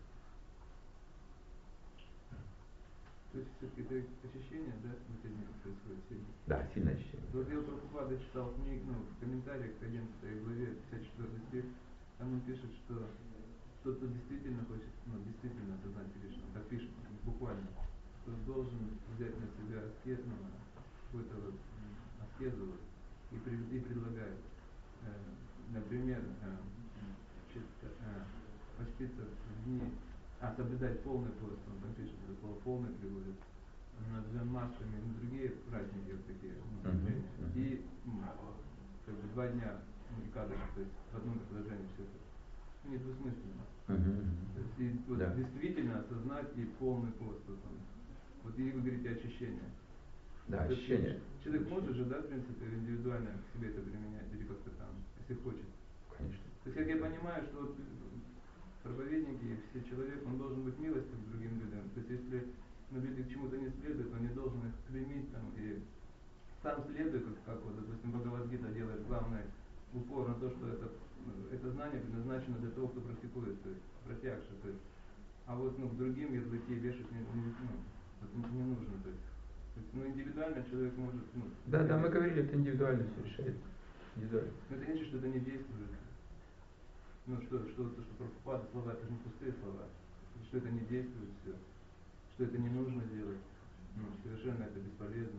То есть все-таки это очищение, да, в эти дни происходит сильно? Да, сильное очищение. Вот я у Прабхупады читал книгу, в комментариях к 11 главе, 54 стих, там он пишет, что тот, кто действительно хочет, действительно осознать Кришну, так пишет буквально, что должен взять на себя какую-то аскезу и предлагает, например, поститься в дни, соблюдать полный пост, он там пишет, это слово полный приводит, на Джанмаштами, на другие праздники вот такие, и как бы 2 дня Экадаши, то есть в одном предложении все это недвусмысленно. И вот действительно осознать и полный пост. Вот и вы говорите очищение. Да, очищение. Человек может же, да, в принципе, индивидуально к себе это применять, или как-то там, если хочет. Конечно. То есть, как я понимаю, что вот проповедники и все человек, он должен быть милостив к другим людям. То есть, если люди к чему-то не следуют, он не должен их клеймить там, и сам следует, как вот, допустим, Бхагавад-гита делает главный упор на то, что это знание предназначено для того, кто практикует, то есть протягша, то есть, а вот к другим ярлыки вешать не нужно, то есть индивидуально человек может. Да, мы говорили, это индивидуально все решает. Индивидуально. Но это не значит, что это не действует. Что Прабхупада слова, это же не пустые слова, что это не действует все, что это не нужно делать, совершенно это бесполезно.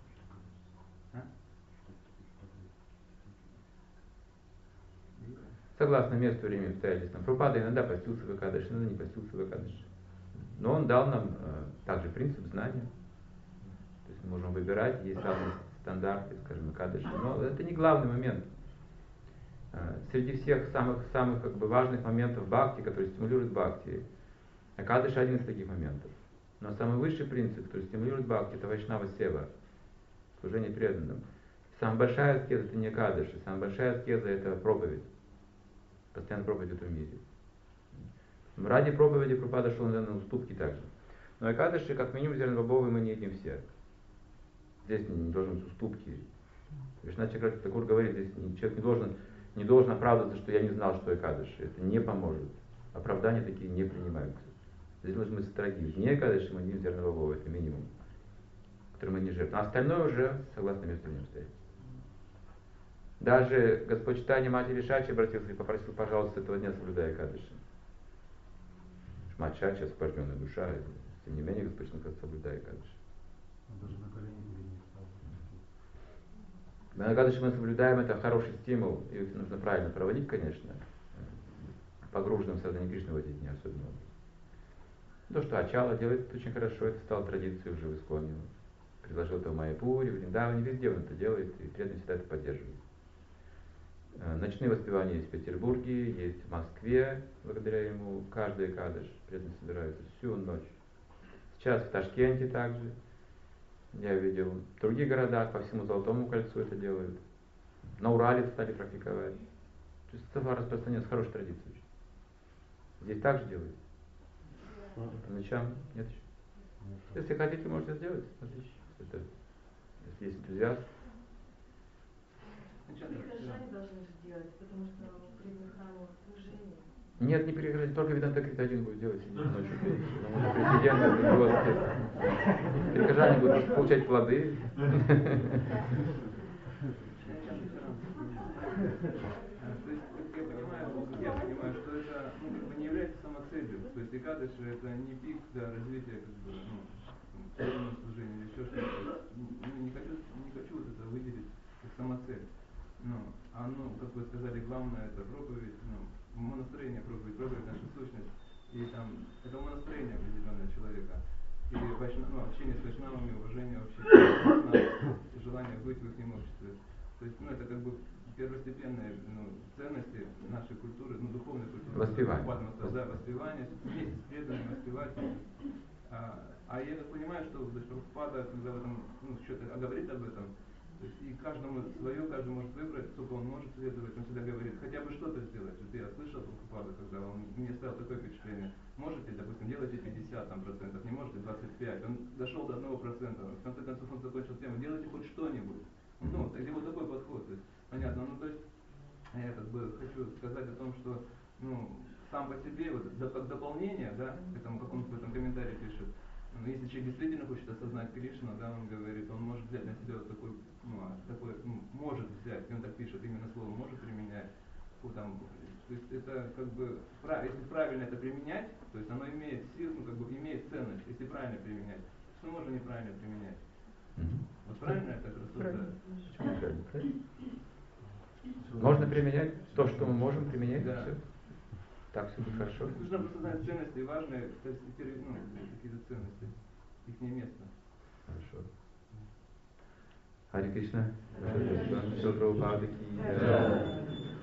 Согласно месту, времени, обстоятельствам. Прабхупада иногда постился в Экадаши, иногда не постился в Экадаши. Но он дал нам также принцип знания. То есть мы можем выбирать, есть разные стандарты, скажем, Экадаши. Но это не главный момент. Среди всех самых важных моментов бхакти, которые стимулируют бхакти, Экадаши один из таких моментов. Но самый высший принцип, который стимулирует бхакти, это вайшнава сева, служение преданным. Самая большая аскеза это не Экадаши, самая большая аскеза это проповедь. Постоянно проповедь в этом мире. Ради проповеди Прабхупада шел на уступки также. Но Экадаши, как минимум, зернобобовые мы не едим все. Здесь не должны быть уступки. Вишна Чакрабарти Такур говорит, здесь человек не должен оправдываться, что я не знал, что Экадаши. Это не поможет. Оправдания такие не принимаются. Здесь должны быть строги. Вне Экадаши мы едим зернобобовые, это минимум, который мы не жертвуем. А остальное уже согласно месту не обстоятельств. Даже Господь Чайтанья Матери Шачи обратился и попросил, пожалуйста, этого дня соблюдай Экадаши. моча, сейчас освобожденная душа, тем не менее Господь сказал, соблюдай Экадаши. Он даже на колени перед ним стал. Экадаши мы соблюдаем, это хороший стимул, и нужно правильно проводить, конечно, погруженным в сознание Кришны в эти дни особенно. То, что Ачала делает, это очень хорошо, это стало традицией уже в Исконе. Предложил это в Майяпуре, в Вриндаване, везде он это делает, и преданные всегда это поддерживают. Ночные воспевания есть в Петербурге, есть в Москве, благодаря ему каждый Экадаш преданные собираются всю ночь. Сейчас в Ташкенте также, я видел, в других городах по всему Золотому кольцу это делают. На Урале стали практиковать. То есть это распространение, хорошая традиция. Здесь также делают. По ночам нет еще. Если хотите, можете сделать. Отлично. Это, если есть энтузиаст. Прихожане должны же делать, потому что при храме служение. Нет, не прихожане, только Веданта Крита один будет делать ночью. Потому что прецедент это жесткий. Прихожане будут получать плоды. То есть, я понимаю, что это не является самоцелью. То есть Экадаши это не пик для развития церковного служения или еще что-то. Не хочу вот это выделить как самоцель. Как вы сказали, главное это проповедь, умонастроение проповедь наша сущность. И там это умонастроение определенного человека. И общение с вайшнавами, уважение общества, желание быть в их обществе. То есть, это как бы первостепенные ценности нашей культуры, духовной культуры. Воспевание. Да, воспевание, вместе с преданными воспевать. А я так понимаю, что Прабхупада, когда в этом, что-то говорит об этом, то есть и каждому свое, каждый может выбрать, сколько он может следовать, он всегда говорит, хотя бы что-то сделать. Вот я слышал Прабхупаду, когда он мне оставил такое впечатление, можете, допустим, делайте 50%, не можете 25%, он дошел до 1%, в конце концов он закончил тему, делайте хоть что-нибудь. Так вот такой подход, то есть, понятно, то есть, я хочу сказать о том, что, сам по себе, как дополнение, да, к этому, как он в этом комментарии пишет, если человек действительно хочет осознать Кришну, да, он говорит, он может взять на себя вот такой, может взять, и он так пишет, именно слово может применять, то есть это как бы, если правильно это применять, то есть оно имеет силу, имеет ценность, если правильно применять, что можно неправильно применять. Вот правильно это рассуждать? Правильно. Можно применять то, что мы можем применять, да. Все. Так все будет хорошо. Нужно просто знать ценности, важные какие-то ценности, их место. Хорошо. Харе Кришна. Шила Прабхупада ки.